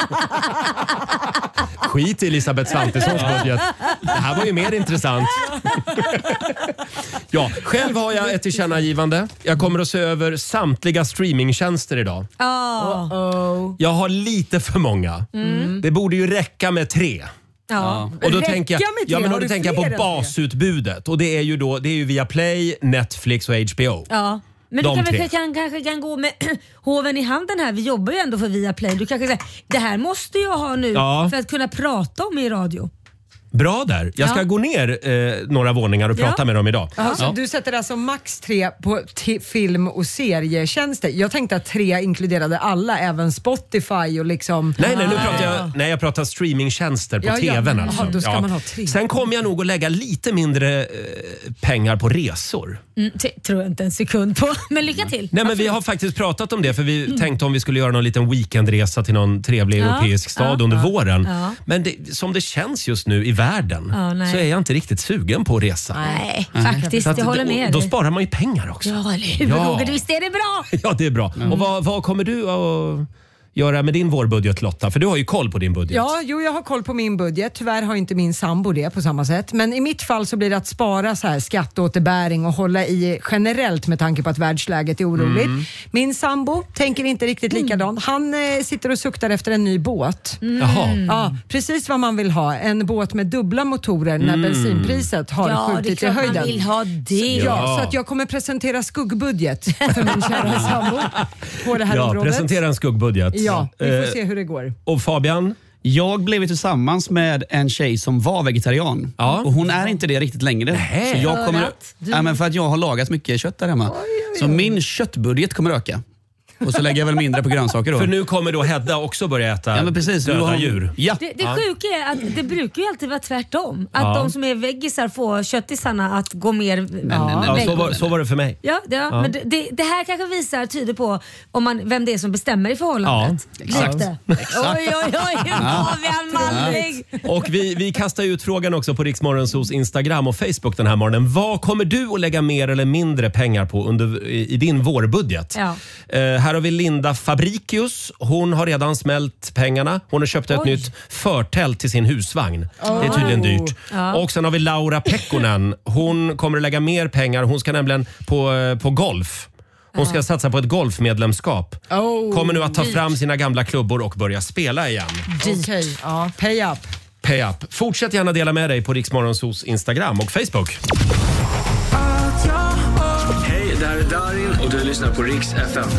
Skit i Elisabeth Svantessons budget. Det här var ju mer intressant. Ja, själv har jag ett tillkännagivande. Jag kommer att se över samtliga streamingtjänster idag. Ja. Oh. Jag har lite för många. Det borde ju räcka med tre. Ja. Och då Räcka tänker jag, med tre? ja, men Har då du tänker jag fler på än basutbudet. Och det är ju då, det är ju via Play, Netflix och H B O. Ja. Men De du kan, tre. väl, kan, kanske kan gå med hoven i handen här. Vi jobbar ju ändå för Viaplay. Du kanske säger, det här måste jag ha nu Ja. för att kunna prata om i radio. Bra där. Jag ska Ja. gå ner eh, några våningar och Ja. prata med dem idag. Jaha, så du sätter alltså max tre på t- film- och serietjänster. Jag tänkte att tre inkluderade alla, även Spotify och liksom... Nej, nej, nu Ah. pratar jag, nej, jag pratar streamingtjänster på Ja, ja. tvn. Jaha, Alltså. då ska man ha tre. Sen kommer jag nog att lägga lite mindre eh, pengar på resor. Mm, t- tror jag inte en sekund på. Men lycka till. Nej, men vi har faktiskt pratat om det för vi tänkte om vi skulle göra någon liten weekendresa till någon trevlig Ja, europeisk stad ja, under ja, våren. ja. Men det, som det känns just nu i världen Ja, nej. så är jag inte riktigt sugen på att resa. Nej, Så faktiskt. att Jag håller då- med Då dig. sparar man ju pengar också. Ja, eller hur Ja. Roger? Visst är det bra? Ja, det är bra. Och vad, vad kommer du att göra med din vårbudget, Lotta? För du har ju koll på din budget. Ja, jo, jag har koll på min budget. Tyvärr har inte min sambo det på samma sätt. Men i mitt fall så blir det att spara så här skatteåterbäring och hålla i generellt med tanke på att världsläget är oroligt. Mm. Min sambo tänker inte riktigt likadant. Han eh, sitter och suktar efter en ny båt. Jaha. Ja, precis vad man vill ha. En båt med dubbla motorer när Mm. bensinpriset har Ja, det är skjutit i klart man höjden. vill ha det. Ja, Ja. så att jag kommer presentera skuggbudget för min kära sambo på det här Ja, området. presentera en skuggbudget. Ja, vi får Eh, se hur det går. Och Fabian? Jag blev ju tillsammans med en tjej som var vegetarian Ja. och hon är inte det riktigt längre. Nej. Så jag kommer, Örat. Du- ja, men för att jag har lagat mycket kött där hemma. Så min köttbudget kommer öka. Och så lägger jag väl mindre på grönsaker då. För nu kommer då Hedda också börja äta ja, men precis. Nu döda har hon- djur. Ja. Det, det sjuka är att det brukar ju alltid vara tvärtom. Att Ja. de som är veggisar får köttisarna att gå mer nej, nej. Ja, vägg. så, var, så var det för mig. Ja, det, ja. Men det, det, det här kanske visar, tyder på om man, vem det är som bestämmer i förhållandet. Ja, exakt. Lite. Oj, oj, oj, hur var vi en manlig? Och vi, vi kastar ut frågan också på Riksmorgonsos Instagram och Facebook den här morgonen. Vad kommer du att lägga mer eller mindre pengar på under, i, i din vårbudget? Ja. Eh, här har vi Linda Fabricius. Hon har redan smält pengarna. Hon har köpt ett Oj. nytt förtält till sin husvagn. Det är tydligen dyrt. Ja. Och sen har vi Laura Pekkonen. Hon kommer att lägga mer pengar. Hon ska nämligen på, eh, på golf. Hon ska satsa på ett golfmedlemskap. Oh, Kommer nu att ta dyrt. fram sina gamla klubbor och börja spela igen. Okej, ja, pay up. Pay up. Fortsätt gärna dela med dig på Riksmorgonsos Instagram och Facebook. Hej, det här är Darin och du lyssnar på Riks F M.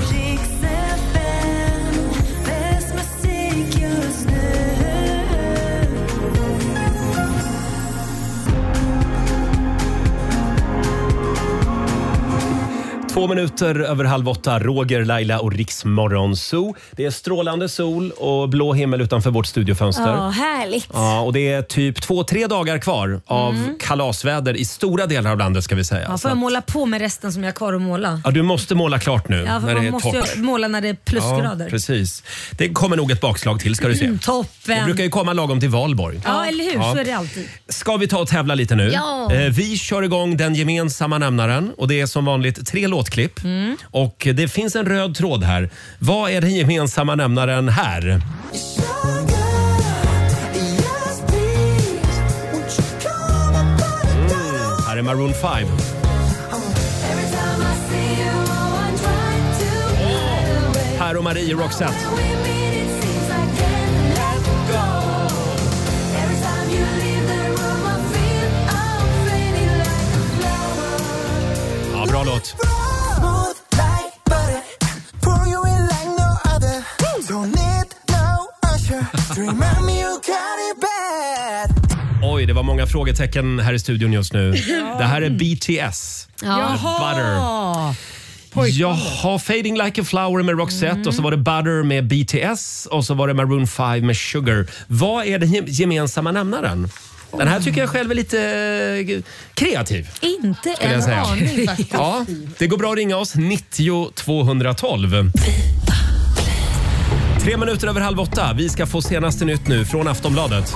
Två minuter över halv åtta. Roger, Laila och Riksmorgonso. Det är strålande sol och blå himmel utanför vårt studiofönster. Ja, härligt. Ja, och det är typ två, tre dagar kvar av kalasväder i stora delar av landet ska vi säga. Ja, Så får jag att- måla på med resten som jag har kvar att måla? ja, du måste måla klart nu Ja, för när det man är måste torrt. ju måla när det är plusgrader. Ja, precis. Det kommer nog ett bakslag till ska du se. Mm, Det toppen. brukar ju komma lagom till valborg. Ja, eller hur? Ja. Så är det alltid. Ska vi ta och tävla lite nu? Ja. Eh, Vi kör igång den gemensamma nämnaren och det är som vanligt tre låtklipp. Mm. Och det finns en röd tråd här. Vad är den gemensamma nämnaren här? Mm, här är Maroon five. Här och Marie Roxette. Ja, bra låt. Oj, det var många frågetecken här i studion just nu. Det här är B T S. Ja. Jaha! Jaha, Fading Like a Flower med Roxette och så var det Butter med B T S och så var det Maroon five med Sugar. Vad är den ge- gemensamma nämnaren? Den här tycker jag själv är lite eh, kreativ. Inte Skulle jag en säga. aning faktiskt. Ja, det går bra att ringa oss. nittio tvåhundratolv. Tre minuter över halv åtta. Vi ska få senaste nytt nu från Aftonbladet.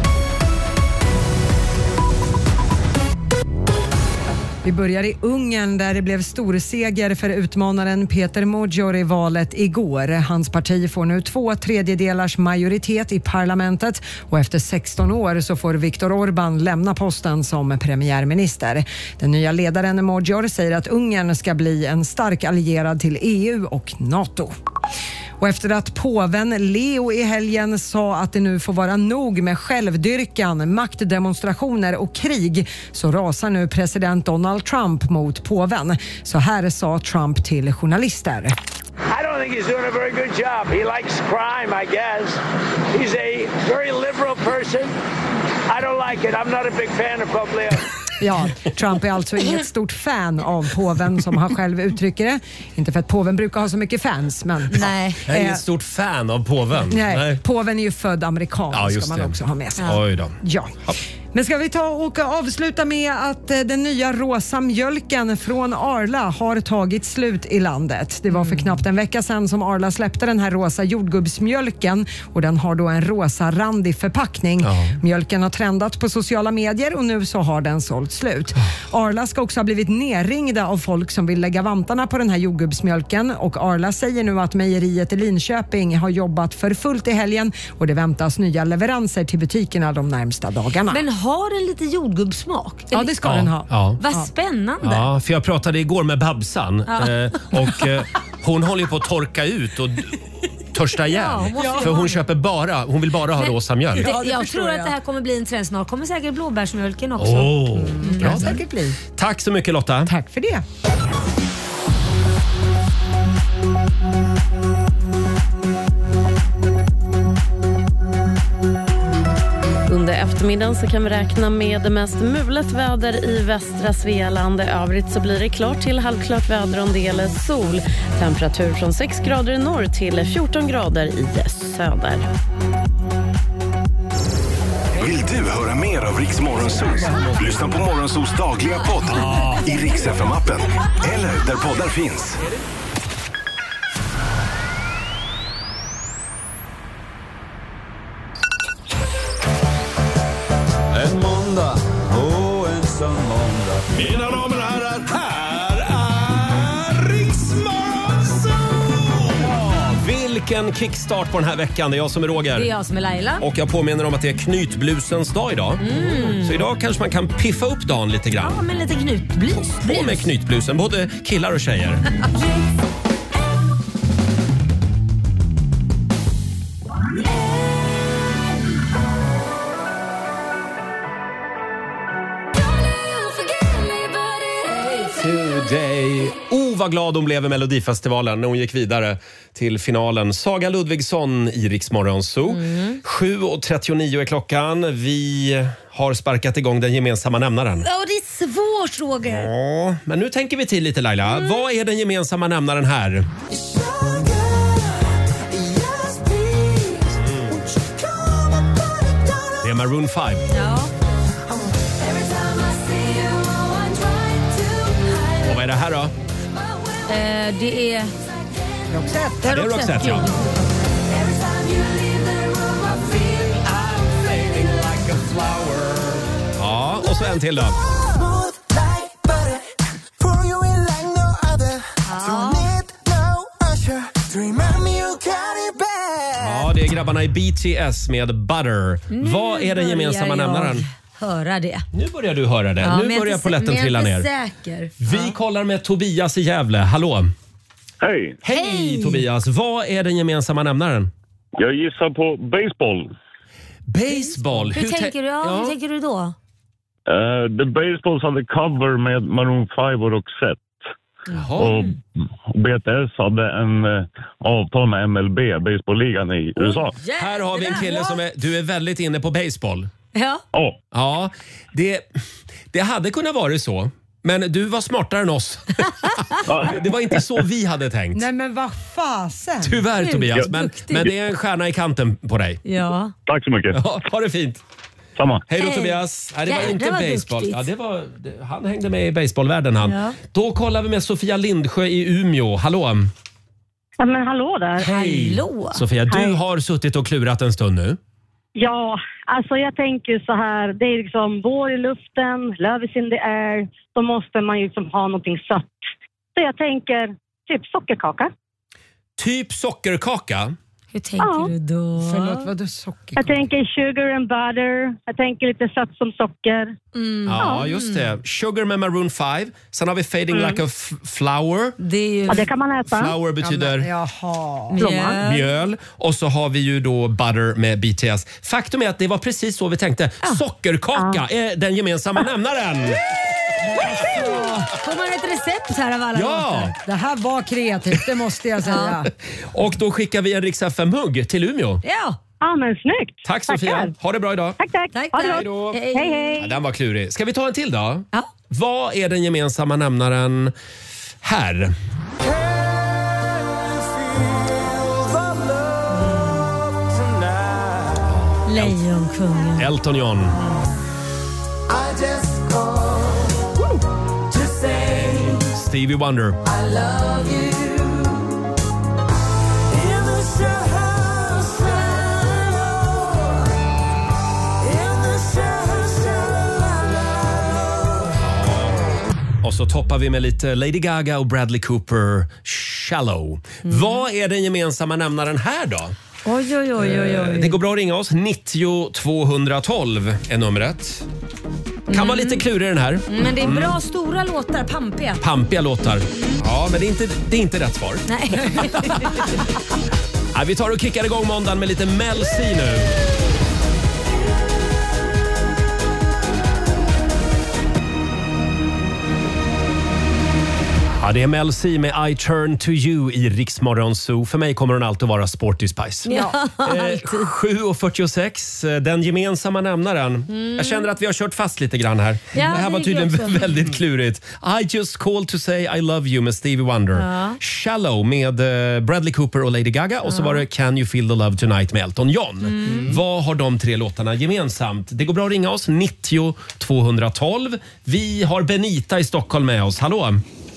Vi börjar i Ungern där det blev stor seger för utmanaren Peter Magyar i valet igår. Hans parti får nu två tredjedelars majoritet i parlamentet och efter sexton år så får Viktor Orbán lämna posten som premiärminister. Den nya ledaren Magyar säger att Ungern ska bli en stark allierad till E U och NATO. Och efter att påven Leo i helgen sa att det nu får vara nog med självdyrkan, maktdemonstrationer och krig så rasar nu president Donald Trump mot påven. Så här sa Trump till journalister. I don't think he's doing a very good job. He likes crime, I guess. He's a very liberal person. I don't like it. I'm not a big fan of Pope Leo. Ja, Trump är alltså inget stort fan av påven som han själv uttrycker det. Inte för att påven brukar ha så mycket fans, men... Nej. Jag är inget stort fan av påven. Nej, Nej. påven är ju född amerikan, Ja, just ska man det. också ha med sig. Oj då. Ja. Men ska vi ta och avsluta med att eh, den nya rosa mjölken från Arla har tagit slut i landet. Det var för knappt en vecka sedan som Arla släppte den här rosa jordgubbsmjölken och den har då en rosa randig förpackning. Ja. Mjölken har trendat på sociala medier och nu så har den sålt slut. Arla ska också ha blivit nerringda av folk som vill lägga vantarna på den här jordgubbsmjölken och Arla säger nu att mejeriet i Linköping har jobbat för fullt i helgen och det väntas nya leveranser till butikerna de närmsta dagarna. Men har den lite jordgubbssmak? Ja, det ska Ja, den ha. ja. Vad spännande. Ja, för jag pratade igår med Babsan Ja. eh, och eh, hon håller ju på att torka ut och d- törsta ihjäl. Ja, måste för ju hon ha köper bara, hon vill bara ha Men- rosa mjölk. Det, Ja, det jag förstår tror jag. att det här kommer bli en trend snart. Kommer säkert blåbärsmjölken också. Åh, bra Kan där. säkert bli. Tack så mycket Lotta. Tack för det. Under eftermiddagen så kan vi räkna med det mest mulet väder i västra Svealand. I övrigt så blir det klart till halvklart väder och en del sol. Temperatur från sex grader i norr till fjorton grader i söder. Vill du höra mer av Riks Morgonzoo? Lyssna på Morgonzoos dagliga podd i Riks F M-appen eller där poddar finns. En måndag, oh, en sån måndag. Mina damer och herrar, här är Riks Morgonzoo! Vilken kickstart på den här veckan. Det är jag som är Roger. Det är jag som är Laila. Och jag påminner om att det är knytblusens dag idag. Mm. Så idag kanske man kan piffa upp dagen lite grann. Ja, men lite knutblus. På med knytblusen, både killar och tjejer. Today. Oh, vad glad hon blev i Melodifestivalen när hon gick vidare till finalen. Saga Ludvigsson i Riks Morgonzoo. Mm. sju och trettionio är klockan. Vi har sparkat igång den gemensamma nämnaren. Ja, det är svårt, Roger. Ja, men nu tänker vi till lite Laila. Vad är den gemensamma nämnaren här? Mm. Det är Maroon fem. Ja. Och vad är det här då? Eh, det är... Roxette. Det är Roxette, ja. Ja, och så en till då. Ja, det är grabbarna i B T S med Butter. Nu Vad är den gemensamma börjar jag nämnaren? höra det. Nu börjar du höra det. Ja, nu men börjar jag är polletten inte- trilla men jag ner. är inte säker. Vi kollar med Tobias i Gävle. Hallå! Hej! Hej Tobias! Vad är den gemensamma nämnaren? Jag gissar på baseball. Baseball? Hur, tänker du? Ja, hur tänker du då? Uh, The Baseballs hade cover med Maroon fem och Roxette. Och B T S hade en uh, avtal med M L B, baseballligan i U S A. Här har vi en kille som är, du är väldigt inne på baseball. Ja. Ja. Ja, det, det hade kunnat vara så. Men du var smartare än oss. Det var inte så vi hade tänkt. Nej men vad fasen. Tyvärr Tobias, Gud, men, duktig. men det är en stjärna i kanten på dig. Ja. Tack så mycket. Ja, ha det fint. Samma. Hej då Hej. Tobias. Nej, det var Jävlar inte vad baseball. duktigt. Ja, det var, det, han hängde med i baseballvärlden han. Ja. Då kollar vi med Sofia Lindsjö i Umeå. Hallå! Ja, men hallå där. Hej! Sofia, du Hej. har suttit och klurat en stund nu. Ja, alltså jag tänker så här. Det är liksom vår i luften, love is in the air. Då måste man ju liksom ha någonting sött. Så jag tänker typ sockerkaka. Typ sockerkaka? Hur tänker Ja. du då? Förlåt, vad du socker? Jag tänker sugar and butter. Jag tänker lite sött som socker. Mm. Ja, just det. Sugar med Maroon fem. Sen har vi Fading Mm. Like a f- Flower. Det är ju... Ja, det kan man äta. Flower betyder Jaha. Mjöl. mjöl. Och så har vi ju då butter med B T S. Faktum är att det var precis så vi tänkte. Sockerkaka är den gemensamma nämnaren. Får man ett recept här av alla Ja! låtar? Det här var kreativt, det måste jag säga. Och då skickar vi en Rix F M-mugg till Umeå. Ja. Ja, men snyggt. Tack Sofia. Tackar. Ha det bra idag. Tack, tack. Tack, Ha det tack. bra. Hej. Hej, hej. Ja, den var klurig. Ska vi ta en till då? Ja. Vad är den gemensamma nämnaren här? Lejonkungen. Elton John. I just called to say Stevie Wonder. I love you. In the shadow, in the shadow. Och så toppar vi med lite Lady Gaga och Bradley Cooper, Shallow. Mm. Vad är den gemensamma nämnaren här då? Oj, oj, oj, oj, oj. Det går bra att ringa oss. nittio tvåhundratolv är numret. Kan Mm. vara lite klurig den här. Men det är bra Mm. stora låtar, pampiga. Pampiga låtar. Ja, men det är inte, det är inte rätt svar. Nej. Ja, vi tar och kickar igång måndagen med lite Mel C nu. Ja, det är Mel C med I Turn To You i Rix Morgon Zoo. För mig kommer hon alltid vara Sporty Spice. Ja, eh, sju och fyrtiosex, den gemensamma nämnaren. Mm. Jag känner att vi har kört fast lite grann här. Ja, det här det var tycker jag tydligen också. väldigt klurigt. I just called to say I love you med Stevie Wonder. Ja. Shallow med eh, Bradley Cooper och Lady Gaga. Och så Ja. var det Can You Feel The Love Tonight med Elton John. Mm. Vad har de tre låtarna gemensamt? Det går bra att ringa oss, nittio tvåhundratolv. Vi har Benita i Stockholm med oss. Hallå!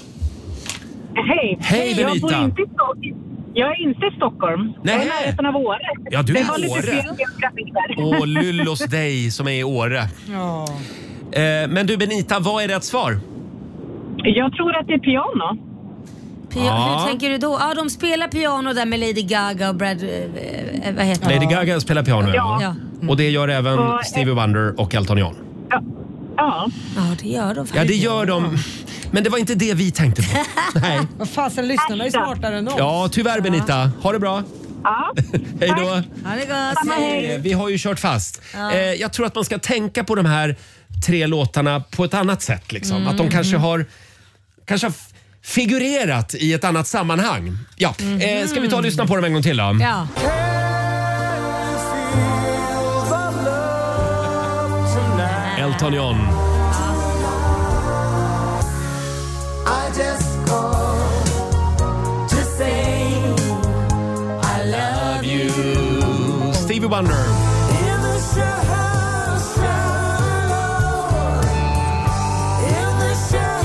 Hej! Hej, Jag bor Benita. inte i Stockholm. Jag är inte i Stockholm. Jag är Nej. i närheten av Åre. Ja, du är det i var lite Åre. fel geografi där. Åh, lyllos dig som är i Åre. Ja. Eh, men du Benita, vad är rätt svar? Jag tror att det är piano. Pia- Ja. Hur tänker du då? Ja, de spelar piano där med Lady Gaga och Brad... Eh, eh, vad heter Lady det? Gaga spelar piano, ja. Ja. Och det gör även Och- Stevie Wonder och Elton John. Ja. Ja, det gör de faktiskt. Ja, det gör de. Men det var inte det vi tänkte på. Nej. Vad fasen, lyssnarna är smartare än oss. Ja, tyvärr Benita. Ha det bra. Ja. Hej då. Ha det gott. Eh, Vi har ju kört fast. Ja. Eh, Jag tror att man ska tänka på de här tre låtarna på ett annat sätt. Liksom. Mm. Att de kanske har, kanske har f- figurerat i ett annat sammanhang. Ja. Eh, ska vi ta och lyssna på dem en gång till då? Ja. Elton John. I just called to say I love you. Stevie Wonder. In the shadow, in the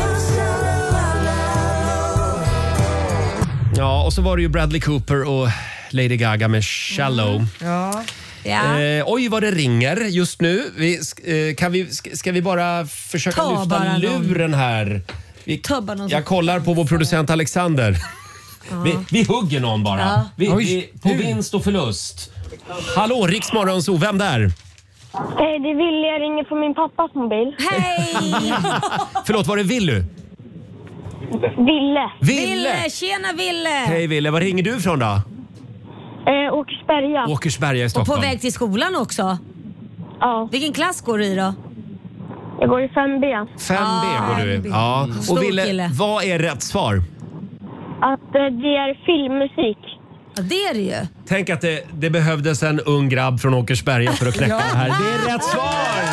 shadow. Ja, och så var det ju Bradley Cooper och Lady Gaga med Shallow. Ja. Ja. Eh, oj vad det ringer just nu. Vi, sk- eh, kan vi, sk- ska vi bara försöka Ta lyfta bara någon. luren här? Vi, Ta bara någon jag kollar på vår producent Alexander. Vi, vi hugger någon bara. Ja. Vi, Oj. vi, på vinst och förlust. Hallå, Rix Morgonzoo, vem där? Eh, det är Ville, jag ringer från min pappas mobil. Hej! Förlåt, var det Willy? Ville. Ville, tjena Ville! Hej Ville, var ringer du ifrån då? Eh, Åkersberga. Åkersberga i Och på Stockholm. väg till skolan också. Ja. Vilken klass går du i då? Jag går i fem B. fem B går du i. Ja. Stor Och Ville, kille. vad är rätt svar? Att eh, det är filmmusik. Ja, det är det ju. Tänk att det, det behövdes en ung grabb från Åkersberga för att knäcka det här. Det är rätt svar!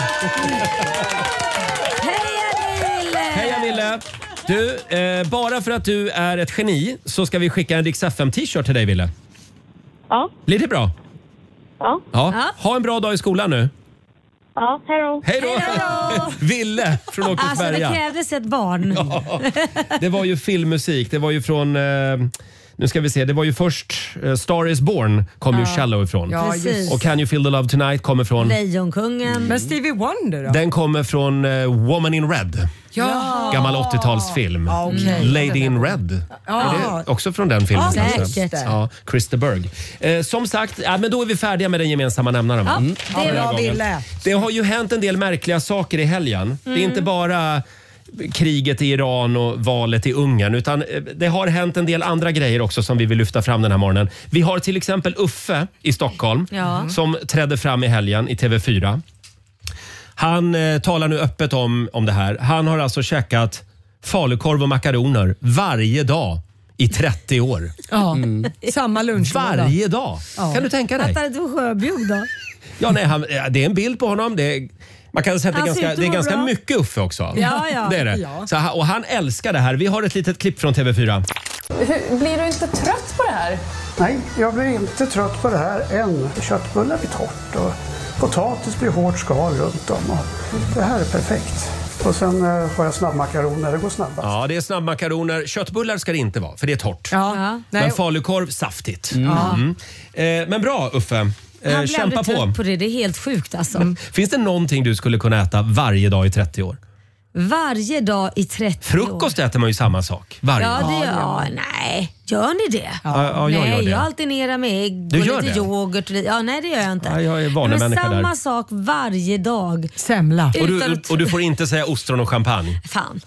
Heja Ville! Heja Ville! Du, eh, bara för att du är ett geni så ska vi skicka en Rix F M t-shirt till dig Ville. Ja. Blir det bra? Ja. Ja. Ha en bra dag i skolan nu. Ja, hej då. Hej då! Ville från Alltså det Åkersberga. krävdes ett barn. Ja. Det var ju filmmusik. Det var ju från... Eh, nu ska vi se. Det var ju först eh, Star is Born kom ju Ja. Shallow ifrån. Ja, Precis. Och Can You Feel The Love Tonight kommer från... Lejonkungen. Men Stevie Wonder då? Den kommer från eh, Woman in Red. Ja. Gammal åttiotalsfilm. Ja, okej. Lady in Red. Ja. Är det också från den filmen? Ja, kanske? säkert. Ja, Christer Berg. Eh, som sagt, ja, men då är vi färdiga med den gemensamma nämnaren. va? Ja, Mm. det är Den här bra, gången. Ville. Det har ju hänt en del märkliga saker i helgen. Det är inte bara kriget i Iran och valet i Ungern utan eh, det har hänt en del andra grejer också som vi vill lyfta fram den här morgonen. Vi har till exempel Uffe i Stockholm Ja. som trädde fram i helgen i T V fyra. Han eh, talar nu öppet om, om det här. Han har alltså käkat falukorv och makaroner varje dag i trettio år. Ja, samma lunch. Varje dag. Ja. Kan du tänka dig? Att han inte var sjöbjugg då? Ja, nej, han, det är en bild på honom. Det är, man kan säga att det är Han ser ganska, ut det är att må ganska bra. mycket Uffe också. Ja, ja. Det är det. Ja. Så, han- och han älskar det här. Vi har ett litet klipp från T V fyra. Hur, blir du inte trött på det här? Nej, jag blir inte trött på det här än. Köttbullar blir torrt och potatis blir hårt skal runt om. Och det här är perfekt. Och sen eh, har jag snabbmakaroner, det går snabbast. Ja, det är snabbmakaroner. Köttbullar ska det inte vara, för det är torrt. Ja. Men falukorv, saftigt. Ja. Mm. Eh, men bra, Uffe. Han Eh, blir kämpa aldrig på. trött på det. Det är helt sjukt alltså. Mm. Finns det någonting du skulle kunna äta varje dag i trettio år? Varje dag i trettio Frukost år. äter man ju samma sak varje Ja, dag. det gör ja, nej. Gör ni det? Ja, ja, jag nej, gör det. jag alternerar med ägg Du och gör lite det? yoghurt. Och lite, ja, nej, det gör jag inte. Ja, jag är vanlig Men människa samma där. sak varje dag. Semla. Och du, Utan att- och du får inte säga ostron och champagne. Fan.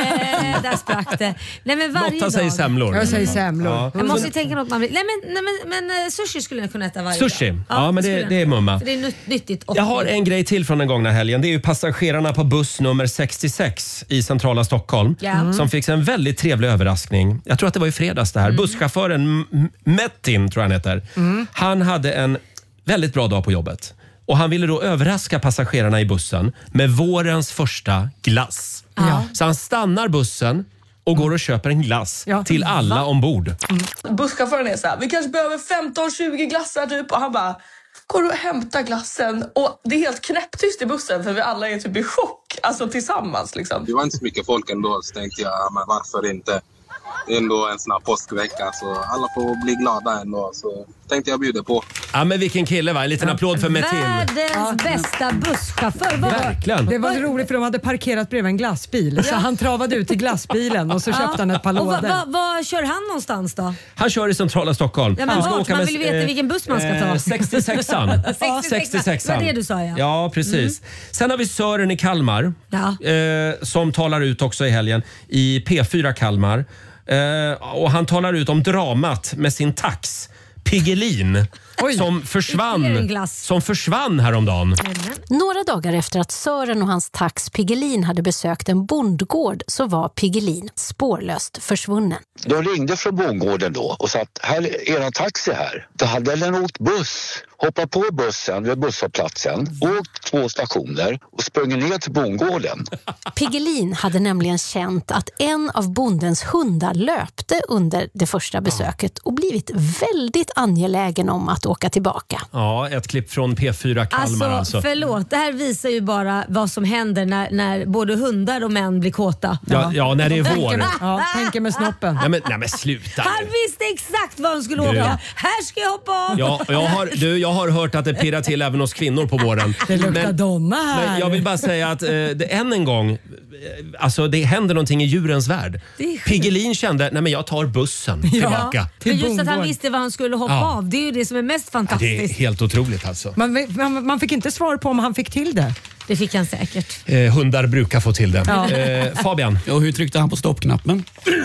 eh, där sprack det. Nej, men varje Lotta dag. säger semlor. Jag säger semlor. Ja. Jag måste ju tänka något man vill. Nej men, nej, men, men eh, sushi skulle jag kunna äta varje Sushi? dag. Ja, men det- skulle jag. det är mumma. För det är nytt- nyttigt. Och Jag har en grej till från den gångna helgen. Det är ju passagerarna på buss nummer sextiosex i centrala Stockholm Ja. Mm. som fick en väldigt trevlig överraskning. Jag tror att det var i fredags det här. Busschauffören M- Metin, tror jag han heter. Han hade en väldigt bra dag på jobbet. Och han ville då överraska passagerarna i bussen med vårens första glass. Ja. Så han stannar bussen och går och köper en glass till alla ombord. Busschauffören är så här, vi kanske behöver femton tjugo glassar typ. Och han bara, går du och hämtar glassen? Och det är helt knäpptyst i bussen för vi alla är typ i chock. Alltså tillsammans liksom. Det var inte så mycket folk ändå, så tänkte jag, men varför inte? Det är ändå en sån här påskvecka, så alla får bli glada ändå. Så tänkte jag bjuda på. Ja, men vilken kille, va? En liten applåd för Metin. Världens bästa busschaufför. Vad- Verkligen. Det var så roligt för de hade parkerat bredvid en glassbil. Så han travade ut till glassbilen och så köpte han ett par Och vad lådor. va, va, kör han någonstans då? Han kör i centrala Stockholm. Ja, men Han ska vart? åka Man med, vill veta eh, vilken buss man ska ta. eh, sextiosexan. sextiosexan. Det var det du sa, ja. Ja, precis. Sen har vi Sören i Kalmar Ja. eh, som talar ut också i helgen i P fyra Kalmar. Eh, och han talar ut om dramat med sin tax Piggelin som Ytterligare en försvann, glass. som försvann häromdagen. Några dagar efter att Sören och hans tax Piggelin hade besökt en bondgård så var Piggelin spårlöst försvunnen. De ringde från bondgården då och sa att här är en taxi här. Då hade den åkt buss, hoppat på bussen vid busshållplatsen, åkt två stationer och sprungit ner till bondgården. Piggelin hade nämligen känt att en av bondens hundar löpte under det första besöket och blivit väldigt angelägen om att åka tillbaka. Ja, ett klipp från P fyra Kalmar Alltså, alltså. förlåt. Det här visar ju bara vad som händer när, när både hundar och män blir kåta. Ja, ja, när det är vår. Ja, tänker med snoppen. Nej men, nej, men sluta Han nu. visste exakt var han skulle Du. åka. Här ska jag hoppa av. Ja, jag har, du, jag har hört att det pirrar till även hos kvinnor på våren. Det luktar Men- donna här. Men jag vill bara säga att eh, det, än en gång, eh, alltså det händer någonting i djurens värld. Det är sjukt. Piggelin kände, nej men jag tar bussen tillbaka. Men just att han visste var han skulle hoppa Ja. av. Det är ju det som är mest Ja, det är fantastiskt. helt otroligt alltså. Man, man, man fick inte svar på om han fick till det. Det fick han säkert. Eh, hundar brukar få till det. Ja. Eh, Fabian? Och hur tryckte han på stoppknappen?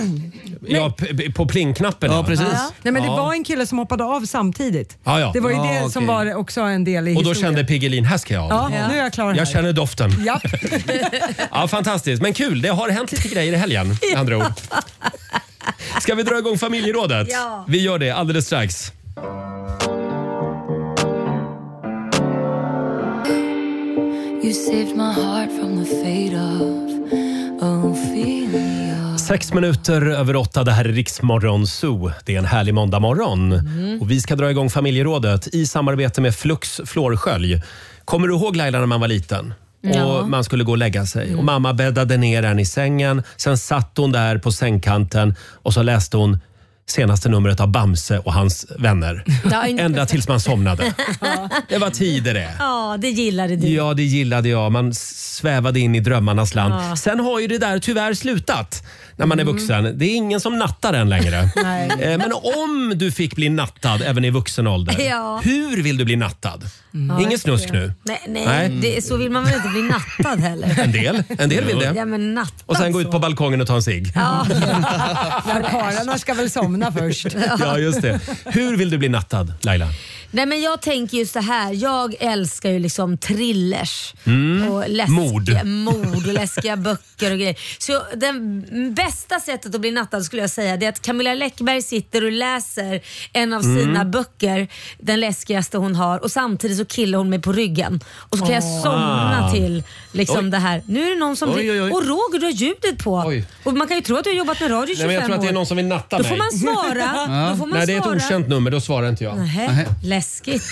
Ja, p- på plingknappen. Ja, precis. Nej, men det Ja. var en kille som hoppade av samtidigt. Ja, ja. Det var ju Ja, det okej. som var också en del i Och då historien. kände Piggelin, här ska jag av. Ja, nu är jag klar här. Jag känner doften. Ja. Ja, fantastiskt. Men kul, det har hänt lite grejer i helgen med andra ord. Ska vi dra igång familjerådet? Ja. Vi gör det alldeles strax. You saved my heart from the fate of Ophelia. Sex minuter över åtta, det här är Riksmorgon Zoo. Det är en härlig måndagmorgon. Mm. Och vi ska dra igång familjerådet i samarbete med Flux Flårskölj. Kommer du ihåg Laila när man var liten? Ja. Och man skulle gå och lägga sig. Och mamma bäddade ner en i sängen. Sen satt hon där på sängkanten och så läste hon senaste numret av Bamse och hans vänner. Ja, inte- Ända tills man somnade. Det var tider det. Ja, det gillade du. Ja, det gillade jag. Man svävade in i drömmarnas land. Ja. Sen har ju det där tyvärr slutat när man är vuxen. Det är ingen som nattar än längre. Nej. Eh, Men om du fick bli nattad även i vuxen ålder, Ja. hur vill du bli nattad? Ja, Ingen jag snusk ser. nu. Nej, nej, Nej. Det, så vill man väl inte bli nattad heller? En del, en del vill det. Ja, men nattad Och sen gå ut så. på balkongen och ta en cigg. Ja. Ja, karlarna ska väl somna först. Ja, just det. Hur vill du bli nattad, Laila? Nej, men jag tänker ju så här. Jag älskar ju liksom thrillers Mm. och läskiga Mord. mord och läskiga böcker och grejer. Så den bästa sättet att bli nattad skulle jag säga det är att Camilla Läckberg sitter och läser en av sina Mm. böcker, den läskigaste hon har, och samtidigt så killar hon mig på ryggen och så kan jag Åh. somna Ah. till liksom Oj. det här. Nu är det någon som Oj, oj, oj. och Roger, du har ljudet på. Oj. Och man kan ju tro att du har jobbat med radio i Nej, men tjugofem jag tror att det är år. någon som vill natta Då mig. får man svara. Då får man Nej, det är ett svara. okänt nummer, då svarar inte jag. Nähä, läskigt.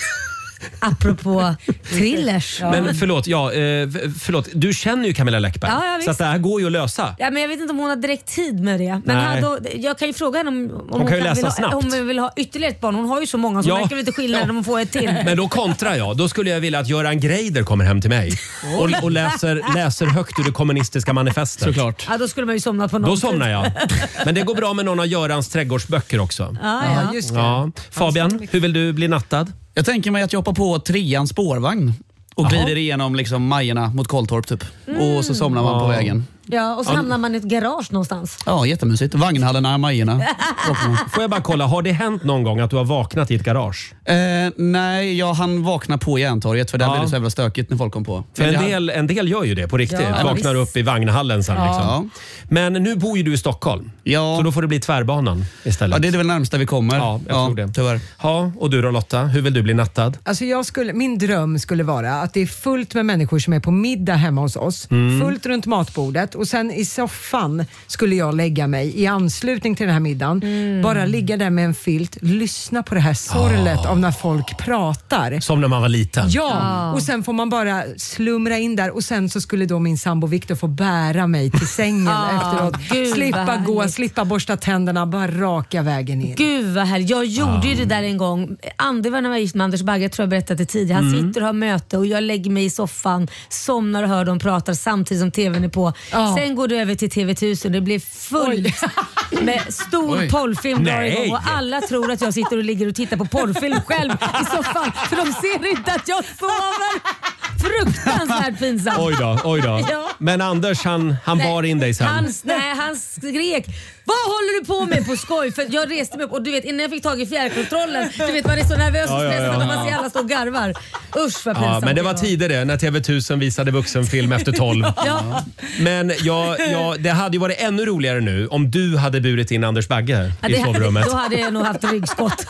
Apropå thrillers. Men förlåt, ja, eh, förlåt, du känner ju Camilla Läckberg. Ja, ja, så visst. att det här går ju att lösa. Ja, men jag vet inte om hon har direkt tid med det. Men Nej. här då, jag kan ju fråga henne om, om hon, kan ju läsa vill ha, snabbt. om hon vill ha ytterligare ett barn. Hon har ju så många så Ja. hon märker väl inte skillnaden om hon får ett till. Men då kontrar jag. Då skulle jag vilja att Göran Greider kommer hem till mig och, och läser, läser högt ur det kommunistiska manifestet. Såklart. Ja, då skulle man ju somna på någon Då somnar tid. jag. Men det går bra med någon av Görans trädgårdsböcker också. Ja, ja. just det. Ja. Fabian, hur vill du bli nattad? Jag tänker mig att jag hoppar på treans spårvagn och glider igenom liksom Majerna mot Kolltorp typ. Och så somnar man på vägen. Ja, och så Ja. hamnar man i ett garage någonstans. Ja, jättemysigt. Vagnhallarna, Majerna. Får jag bara kolla, har det hänt någon gång att du har vaknat i ett garage? Eh, nej, jag hann vakna på Järntorget för där Ja. blev det så jävla stökigt när folk kom på. För en Men jag- del, en del gör ju det på riktigt. Ja, Vaknar visst. upp i vagnhallen sen. Ja. Liksom. Men nu bor ju du i Stockholm. Ja. Så då får det bli tvärbanan istället. Ja, det är väl närmsta vi kommer. Ja, jag tror det. Tyvärr. Ja, och du då Lotta, hur vill du bli nattad? Alltså jag skulle, min dröm skulle vara att det är fullt med människor som är på middag hemma hos oss. Mm. Fullt runt matbordet och sen i soffan skulle jag lägga mig i anslutning till den här middagen. Mm. Bara ligga där med en filt, lyssna på det här sorlet Ah. av när folk pratar. Som när man var liten. Ja, och sen får man bara slumra in där och sen så skulle då min sambo Victor få bära mig till sängen Ah, efteråt. gud, vad Slippa gå, härligt. slippa borsta tänderna, bara raka vägen in. Gud vad härligt. Jag gjorde ju det där en gång. Ande var när jag var gift med Anders Bagge, jag tror jag berättat det tidigare. Han Mm. sitter och har möte och jag lägger mig i soffan, somnar och hör dem prata samtidigt som tvn är på. Ja. Sen går det över till T V tusen. Det blir fullt med stor Oj. porrfilm drar Nej. igång och alla tror att jag sitter och ligger och tittar på porrfilm själv i soffan för de ser inte att jag sover. Fruktansvärt pinsamt. Oj då, oj då. Ja. Men Anders han, han Nej, bar in dig sen. Han, nej, han skrek vad håller du på med på skoj? För jag reste mig upp och du vet innan jag fick tag i fjärrkontrollen, du vet man är så nervös och Ja, ja, stressad ja. när man ser alla stå och garvar. Usch vad pinsamt. Ja, men det var var. tider det, när T V tusen visade vuxenfilm efter tolv. Ja. Men jag, jag, det hade ju varit ännu roligare nu om du hade burit in Anders Bagge Ja, i det, sovrummet. då hade jag nog haft ryggskott.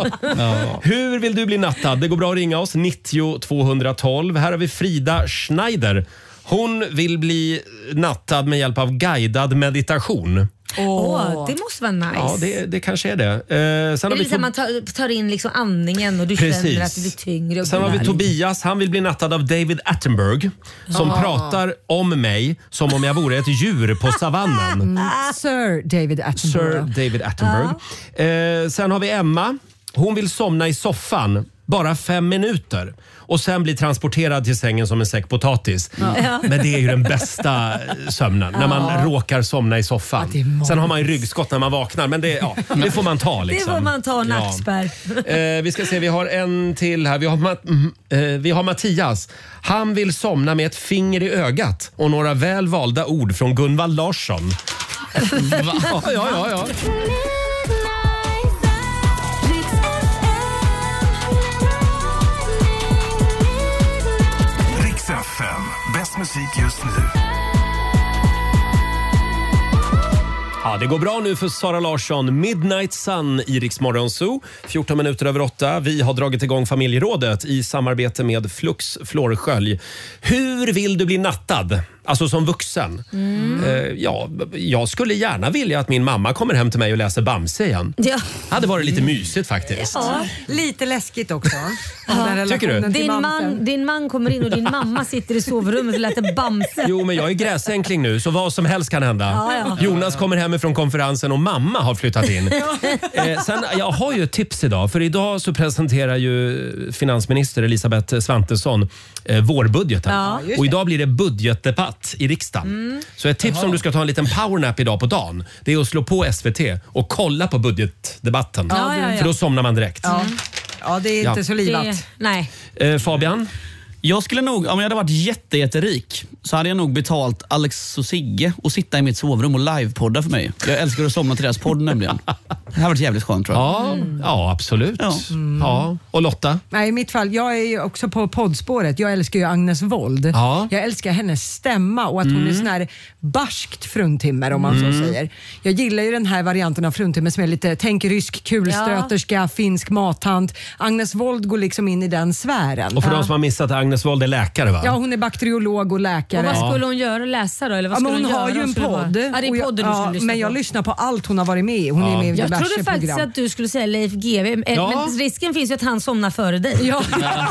Hur vill du bli nattad? Det går bra att ringa oss, nittio tvåhundratolv. Här har vi Frida Schneider. Hon vill bli nattad med hjälp av guidad meditation. Åh, det måste vara nice. Ja, det, det kanske är det. Eh, sen det är har vi lite så att Tob- man tar, tar in liksom andningen och du känner Precis. att det blir tyngre. Och Sen har vi härligt. Tobias, han vill bli nattad av David Attenborough som Ah. pratar om mig som om jag vore ett djur på savannen. Mm. Sir David Attenborough. Sir David Attenborough. Eh, sen har vi Emma. Hon vill somna i soffan bara fem minuter och sen bli transporterad till sängen som en säck potatis. Ja. Men det är ju den bästa sömnen, när man Ja. råkar somna i soffan. Sen har man ju ryggskott när man vaknar, men det, ja, det får man ta. Liksom. Det får man ta Ja. nackspärr. Eh, vi ska se, vi har en till här. Vi har, Ma- mm, eh, vi har Mattias. Han vill somna med ett finger i ögat och några väl valda ord från Gunvald Larsson. Va? Ja, ja, ja. Riks F M, bäst musik just nu. Ja, det går bra nu för Sara Larsson. Midnight Sun i Rix Morgon Zoo. fjorton minuter över åtta. Vi har dragit igång familjerådet i samarbete med Flux Flårskölj. Hur vill du bli nattad? Alltså som vuxen. Mm. Eh, ja, jag skulle gärna vilja att min mamma kommer hem till mig och läser Bamse igen. Ja. Hade varit lite mysigt faktiskt. Ja. Lite läskigt också. Den här Tycker du? relationen till Din Bamse. man, din man kommer in och din mamma sitter i sovrummet och läser Bamse. Jo, men jag är gräsänkling nu så vad som helst kan hända. Ja, ja. Jonas kommer hem från konferensen och mamma har flyttat in. eh, sen, jag har ju ett tips idag, för idag så presenterar ju finansminister Elisabeth Svantesson eh, vårbudgeten. Ja, just och idag blir det budgetdebatt i riksdagen. Mm. Så ett tips om du ska ta en liten powernap idag på dagen, det är att slå på S V T och kolla på budgetdebatten. Ja, ja, ja. För då somnar man direkt. Ja. ja, det är inte Ja. så livat. Det, nej. Eh, Fabian? Jag skulle nog, om jag hade varit jätte, jätterik så hade jag nog betalt Alex och Sigge och sitta i mitt sovrum och livepodda för mig. Jag älskar att somna till deras podd nämligen. Det här varit jävligt skönt tror jag. Ja, mm. ja absolut. Ja. Mm. Ja. Och Lotta? Nej, i mitt fall, jag är ju också på poddspåret. Jag älskar ju Agnes Wold. Ja. Jag älskar hennes stämma och att hon Mm. är sån här barskt fruntimmer om man Mm. så säger. Jag gillar ju den här varianten av fruntimmer som är lite tänk rysk kulströterska, ja. finsk mattant. Agnes Wold går liksom in i den sfären. Och för ja. de som har missat, Agnes Wold är läkare va? Ja, hon är bakteriolog och läkare. Och vad Ja. skulle hon göra? Läsa då? Eller vad Ja, men skulle hon hon har göra? ju en Skulle vara- podd. Ja, det är Och jag- podden du ja, skulle lyssna men jag på. lyssnar på allt hon har varit med i. Hon är med i Jag diverse trodde faktiskt program. att du skulle säga Leif G W. Men, Ja. men risken finns ju att han somnar före dig. Ja.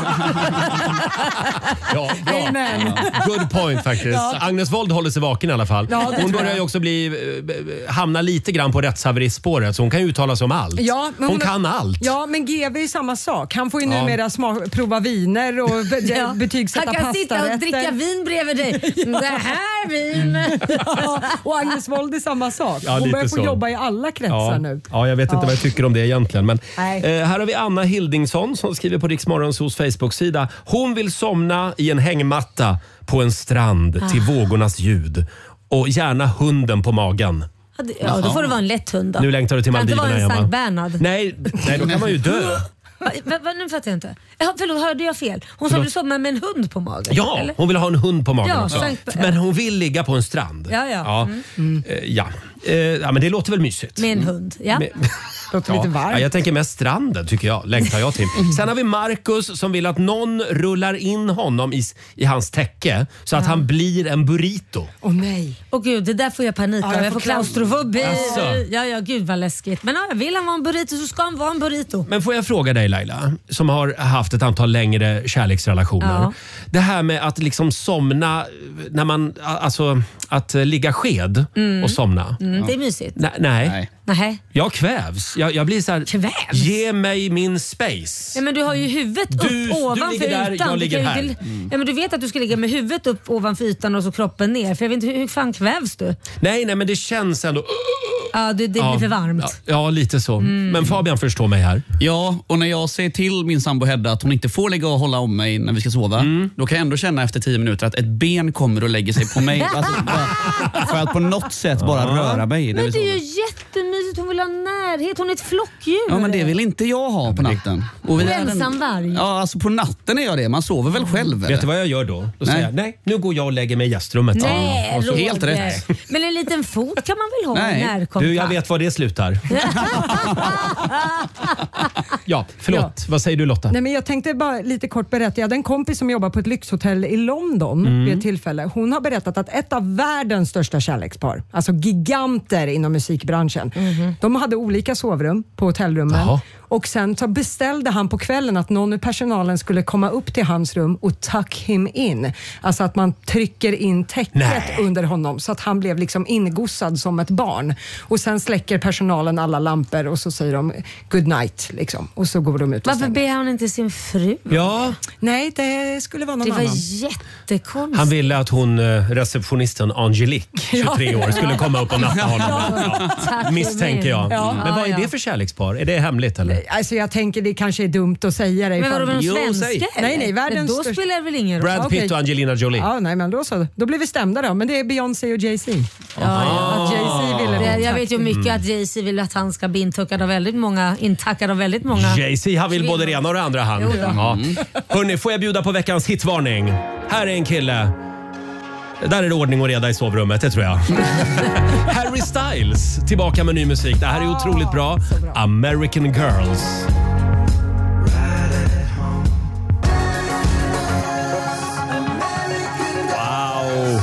Ja, bra. Amen. Good point faktiskt. Ja. Agnes Wold håller sig vaken i alla fall. Ja, det hon tror börjar jag. ju också bli, eh, hamna lite grann på rättshaverispåret så hon kan ju uttala sig om allt. Ja, men hon, kan allt. Ja, men G W är samma sak. Han får ju Ja. numera smak, prova viner och be, Ja. betygsätta Han kan pastarätter. sitta och dricka vin bredvid dig. Det här vin. Ja, och Agnes Wold är samma sak. Ja, Hon lite börjar få så. jobba i alla kretsar Ja. nu. ja, jag vet inte Ja. vad jag tycker om det egentligen. Men, Nej. eh, här har vi Anna Hildingsson som skriver på Rix Morgonzos Facebook-sida. Hon vill somna i en hängmatta på en strand Ah. till vågornas ljud. Och gärna hunden på magen. Ja, det- Ja, då får det vara en lätt hund då. Nu längtar du till Kan inte Maldiverna vara en igen, va? Sankt Bernhard. Nej, nej, då kan man ju dö. Va, va, va, nu fattar jag inte. Ja, förlåt, hörde jag fel? Hon sa Förlåt. du somna med en hund på magen? Ja, eller? hon vill ha en hund på magen Ja, också. Sankt- Men hon vill ligga på en strand. Ja, ja. Mm. Eh, ja. Eh, ja, men det låter väl mysigt. Med en hund, ja. Med- Låter Ja, lite varmt. ja, jag tänker mest stranden tycker jag, längtar jag till. Sen har vi Marcus som vill att någon rullar in honom i, i hans täcke så att Ja. han blir en burrito. Åh nej. Åh gud, det där får jag panik Ja, av. jag jag, får får klaustrofobi. Asså. Ja, ja, gud vad läskigt. Men ja, vill han vara en burrito så ska han vara en burrito. Men får jag fråga dig Laila, som har haft ett antal längre kärleksrelationer. Ja. Det här med att liksom somna, när man, alltså att ligga sked Mm. och somna. Mm, det är mysigt. Nej, nej. Nej. Nähä. Jag kvävs. Jag, jag blir så här, Kvävs? ge mig min space. Ja, men du har ju huvudet Du- upp du ovanför ligger där, ytan. jag Du ligger kan ju här. inte- Ja, men du vet att du ska ligga med huvudet upp ovanför ytan och så kroppen ner. För jag vet inte, hur, hur fan kvävs du? Nej, nej, men det känns ändå... Ja, det, det Ja, blir för varmt. Ja, ja, lite så. Mm. Men Fabian förstår mig här. Ja, och när jag säger till min sambo Hedda att hon inte får lägga och hålla om mig när vi ska sova, Mm. då kan jag ändå känna efter tio minuter att ett ben kommer och lägger sig på mig. Alltså, bara, för att på något sätt bara röra mig när Men vi det är sover. ju jättemysigt. Hon vill ha närhet. Hon är ett flockdjur. Ja, men det vill inte jag ha på natten. Och vi Du är är den- ensam varg. Ja, alltså på natten är jag det. Man sover väl själv? Vet du vad jag gör då? Då Nej. säger jag, nej, nu går jag och lägger mig i gästrummet. Nej, Och så- Roger. Helt rätt. Men en liten fot kan man väl ha i Nej. närkontakt? Du, jag vet var det slutar. Ja, förlåt. Vad säger du Lotta? Nej, men jag tänkte bara lite kort berätta. Jag hade en kompis som jobbar på ett lyxhotell i London Mm. vid ett tillfälle. Hon har berättat att ett av världens största kärlekspar, alltså giganter inom musikbranschen, de hade olika sovrum på hotellrummen. Jaha. Och sen så beställde han på kvällen att någon i personalen skulle komma upp till hans rum och tuck him in. Alltså att man trycker in täcket Nej. under honom så att han blev liksom ingossad som ett barn. Och sen släcker personalen alla lampor och så säger de good night liksom. Och så går de ut och Varför stänger. ber han inte sin fru? Ja, Nej, det skulle vara någon Det var annan. jättekonstigt. han ville att hon, eh, receptionisten Angelique, tjugotre år, skulle komma upp och natta honom. Ja. Tack Misstänker jag. Ja. Men vad är Ja, det ja. för kärlekspar? Är det hemligt eller? Alltså jag tänker det kanske är dumt att säga det. Men ifall- vadå, med de Jo, svenska säg. eller? Nej, nej, världens Men då största- spelar det väl ingen roll? Brad Pitt okej. och Angelina Jolie. Ja, nej, men då så. Då blir vi stämda då. Men det är Beyoncé och Jay-Z. Ja, ja. Att Jay-Z ville Det, jag tack. vet ju mycket Mm. att Jay-Z vill att han ska bli intuckad av väldigt många, intackad av väldigt många. Jay-Z, han vill både det ena och det andra han. Jo då. Ja. Hörrni, får jag bjuda på veckans hitvarning? Här är en kille. Där är det ordning och reda i sovrummet, det tror jag. Harry Styles, tillbaka med ny musik. Det här är otroligt bra. American Girls. Wow.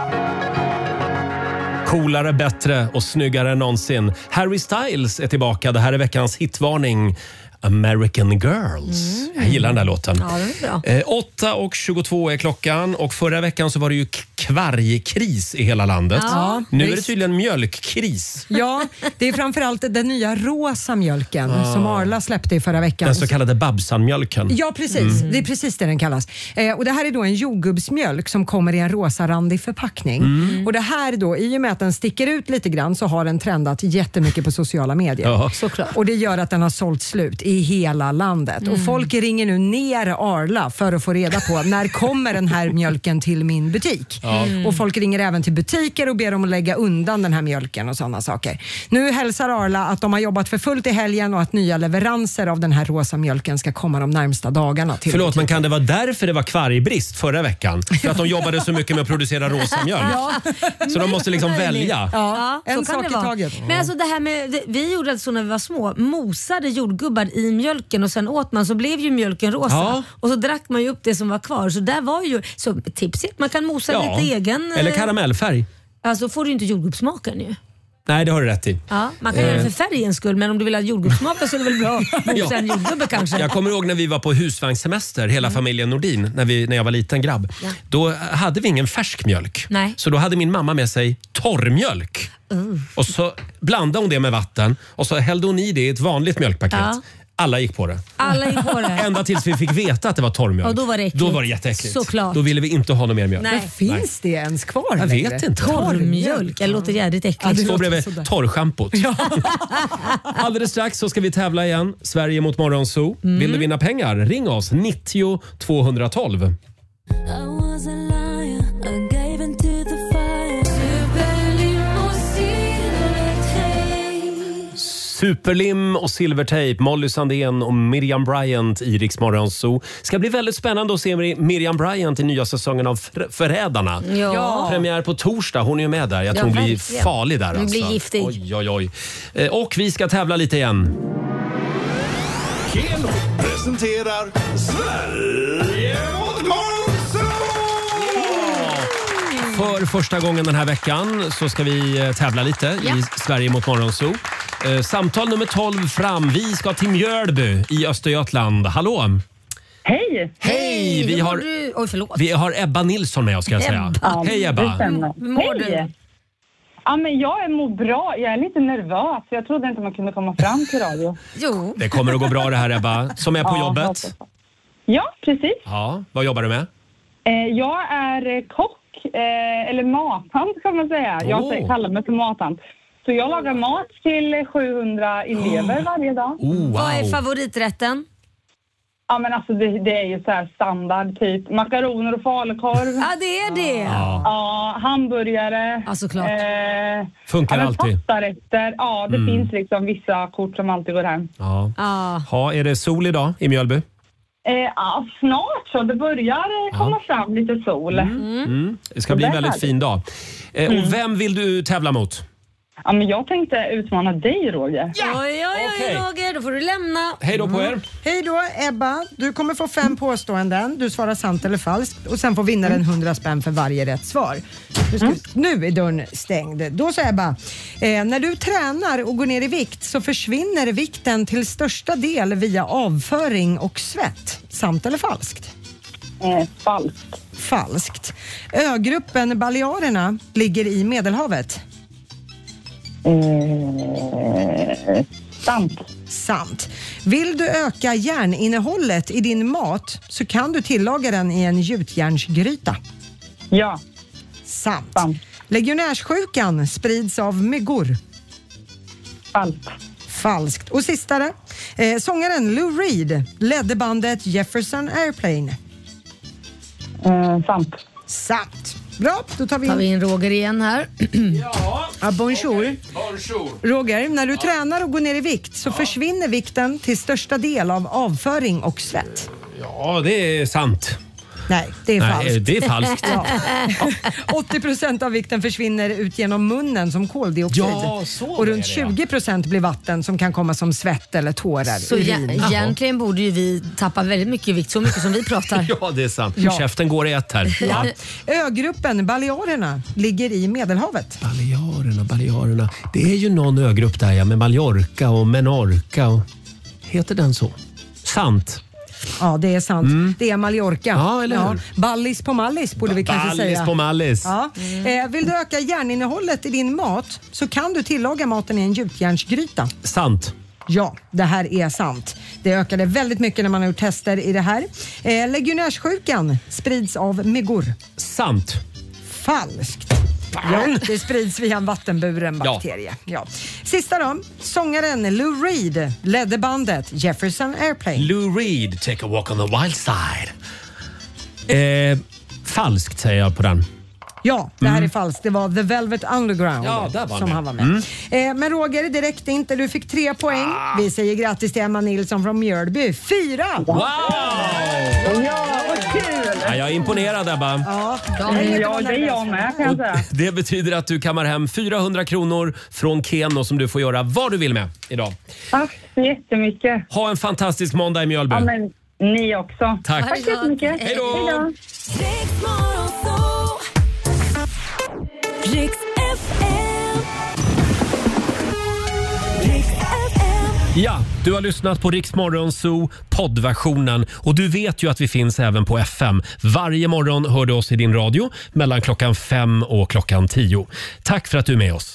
Coolare, bättre och snyggare än någonsin. Harry Styles är tillbaka. Det här är veckans hitvarning. American Girls. Jag gillar den där låten. Ja, det är bra. Eh, åtta och tjugotvå är klockan och förra veckan så var det ju k- kvargkris i hela landet. Ja, nu är det visst. tydligen mjölkkris. Ja, det är framförallt den nya rosa mjölken som Arla släppte i förra veckan. Den så kallade Babsan-mjölken. Ja, precis. Det är precis det den kallas. Eh, och det här är då en jordgubbsmjölk som kommer i en rosa-randig förpackning. Mm. Och det här då, i och med att den sticker ut lite grann så har den trendat jättemycket på sociala medier. Ja. Såklart. Och det gör att den har sålt slut. i hela landet. Mm. Och folk ringer nu ner Arla för att få reda på när kommer den här mjölken till min butik. Ja. Mm. Och folk ringer även till butiker och ber dem att lägga undan den här mjölken och sådana saker. Nu hälsar Arla att de har jobbat för fullt i helgen och att nya leveranser av den här rosa mjölken ska komma de närmsta dagarna. Till Förlåt, men kan det vara därför det var kvargbrist förra veckan? För att de jobbade så mycket med att producera rosa mjölk. Ja. Så de måste liksom välja. Ja, en så kan sak det i vara. taget. Men alltså det här med, det, vi gjorde alltså när vi var små, mosade jordgubbar i mjölken och sen åt man, så blev ju mjölken rosa. Ja. Och så drack man ju upp det som var kvar. Så där var ju, så tipset, man kan mosa Ja. lite egen. Eller karamellfärg. Alltså får du ju inte jordgubbsmaken ju. Nej, det har du rätt i. Ja, man kan Eh. göra det för färgens skull, men om du vill ha jordgubbsmaken så är det väl bra att mosa Ja. en jordgubbe kanske. Jag kommer ihåg när vi var på husvagnssemester, hela familjen Nordin, när, vi, när jag var liten grabb. Ja. Då hade vi ingen färsk mjölk. Nej. Så då hade min mamma med sig torrmjölk. Uh. Och så blandade hon det med vatten och så hällde hon i det i ett vanligt mjölkpaket. Ja. Alla gick på det. Alla gick på det. Ända tills vi fick veta att det var torrmjölk. Och då var det äckligt. Då var det jätteäckligt. Såklart. Då ville vi inte ha någon mer mjölk. Nej. Men finns det ens kvar Jag längre? vet inte. Torrmjölk, det låter jävligt äckligt. Det står bredvid torrschampot. Alldeles strax så ska vi tävla igen. Sverige mot Morgonzoo. Mm. Vill du vinna pengar? Ring oss. nittio tvåhundratolv. Superlim och Silvertape, Molly Sandén och Miriam Bryant i Rix Morgonzoo. Ska bli väldigt spännande att se Miriam Bryant i nya säsongen av Förrädarna. Ja. Premiär på torsdag, hon är ju med där. Jag Ja, tror hon blir verkligen. farlig där. Hon blir alltså. giftig. Oj, oj, oj. Eh, Och vi ska tävla lite igen. Keno presenterar Sverige mot Morgonzoo! För första gången den här veckan så ska vi eh, tävla lite i Sverige mot Morgonzoo. Eh, samtal nummer tolv fram. Vi ska till Mjölby i Östergötland. Hallå! Hej! Hej! Vi har, Du... Oj, förlåt. vi har Ebba Nilsson med oss, ska jag säga. Ebba. Hej Det Ebba! stämmer. Hur mår du? Hej! Ja, men jag mår bra. Jag är lite nervös. Jag trodde inte man kunde komma fram till radio. Jo. Det kommer att gå bra det här Ebba. Som är på Ja, jobbet. hoppas. Ja, precis. Ja, vad jobbar du med? Eh, jag är eh, kock, eh, eller mathand kan man säga. Jag Åh. säger- kallar mig för mathand. Så jag lagar mat till sjuhundra elever varje dag. Oh, Vad är wow. favoriträtten? Ja, men alltså det, det är ju så här standard, typ makaroner och falukorv. Ja, det är det. Ja. Ja, hamburgare. Ja, såklart. Eh, Funkar ja, men alltid. pastarätter. Ja, det Mm. finns liksom vissa kort som alltid går hem. Ja. Ja. Ha, är det sol idag i Mjölby? Eh, ja, snart så. Det börjar eh, komma fram lite sol. Mm. Det ska bli en Det är väldigt härligt. fin dag. Eh, och Mm. vem vill du tävla mot? Ja, men jag tänkte utmana dig, Roger. Oj, oj, oj, Okej. Roger, då får du lämna. Hej då på er. Hej då Ebba, du kommer få fem påståenden. Du svarar sant eller falskt och sen får vinnaren hundra spänn för varje rätt svar. Nu, ska, nu är dörren stängd. Då sa Ebba, eh, när du tränar och går ner i vikt så försvinner vikten till största del via avföring och svett. Sant eller falskt? Eh, falskt. Falskt. Ögruppen Balearerna ligger i Medelhavet. Eh, sant. Sant. Vill du öka järninnehållet i din mat så kan du tillaga den i en gjutjärnsgryta. Ja. Sant. Sant. Legionärssjukan sprids av myggor. Falskt. Falskt. Och sistare. Eh, sångaren Lou Reed ledde bandet Jefferson Airplane. Eh, sant. Sant. Bra, då tar vi Tar vi in... in Roger igen här. Ja, Ja, bonjour. bonjour. Roger, när du tränar och går ner i vikt så försvinner vikten till största del av avföring och svett. Ja, det är sant. Nej, det är Nej, falskt. det är falskt. Ja. åttio procent av vikten försvinner ut genom munnen som koldioxid. Ja, så och runt är det, ja. tjugo procent blir vatten som kan komma som svett eller tårar. Så urin. ja, egentligen borde ju vi tappa väldigt mycket vikt, så mycket som vi pratar. Ja, det är sant. Ja. Käften går i ett här. Ja. Ögruppen Balearerna ligger i Medelhavet. Balearerna, Balearerna. Det är ju någon ögrupp där ja, med Mallorca och Menorca. Och... Heter den så? Sant. Ja, det är sant. Mm. Det är Mallorca. Ja, eller hur? Ballis på Mallis borde vi kanske Ballis säga. på Mallis. Ja. Eh, vill du öka järninnehållet i din mat så kan du tillaga maten i en gjutjärnsgryta. Sant. Ja, det här är sant. Det ökade väldigt mycket när man har gjort tester i det här. Eh, legionärssjukan sprids av myggor. Sant. Falskt. Ja, det sprids via en vattenburen Ja. bakterie. Ja. Sista då. Sångaren Lou Reed ledde bandet Jefferson Airplane. Lou Reed, Take a walk on the wild side. Eh, falskt säger jag på den. Ja, det här Mm. är falskt. Det var The Velvet Underground Ja, där var som med. han var med. Mm. Eh, men Roger, det räckte inte. Du fick tre poäng. Vi säger grattis till Emma Nilsson från Mjölby. Fyra! Wow! Ja, vad kul! Ja, jag är imponerad, Ebba. Ja, Ja, det är jag med kan jag säga. Det betyder att du kammar hem fyrahundra kronor från Keno som du får göra vad du vill med idag. Tack så jättemycket. Ha en fantastisk måndag i Mjölby. Ja, men ni också. Tack. Tack så jättemycket. Hej då. Riks F M. Riks F M. Ja, du har lyssnat på Riks Morgonzoo poddversionen och du vet ju att vi finns även på F M. Varje morgon hör du oss i din radio mellan klockan fem och klockan tio. Tack för att du är med oss.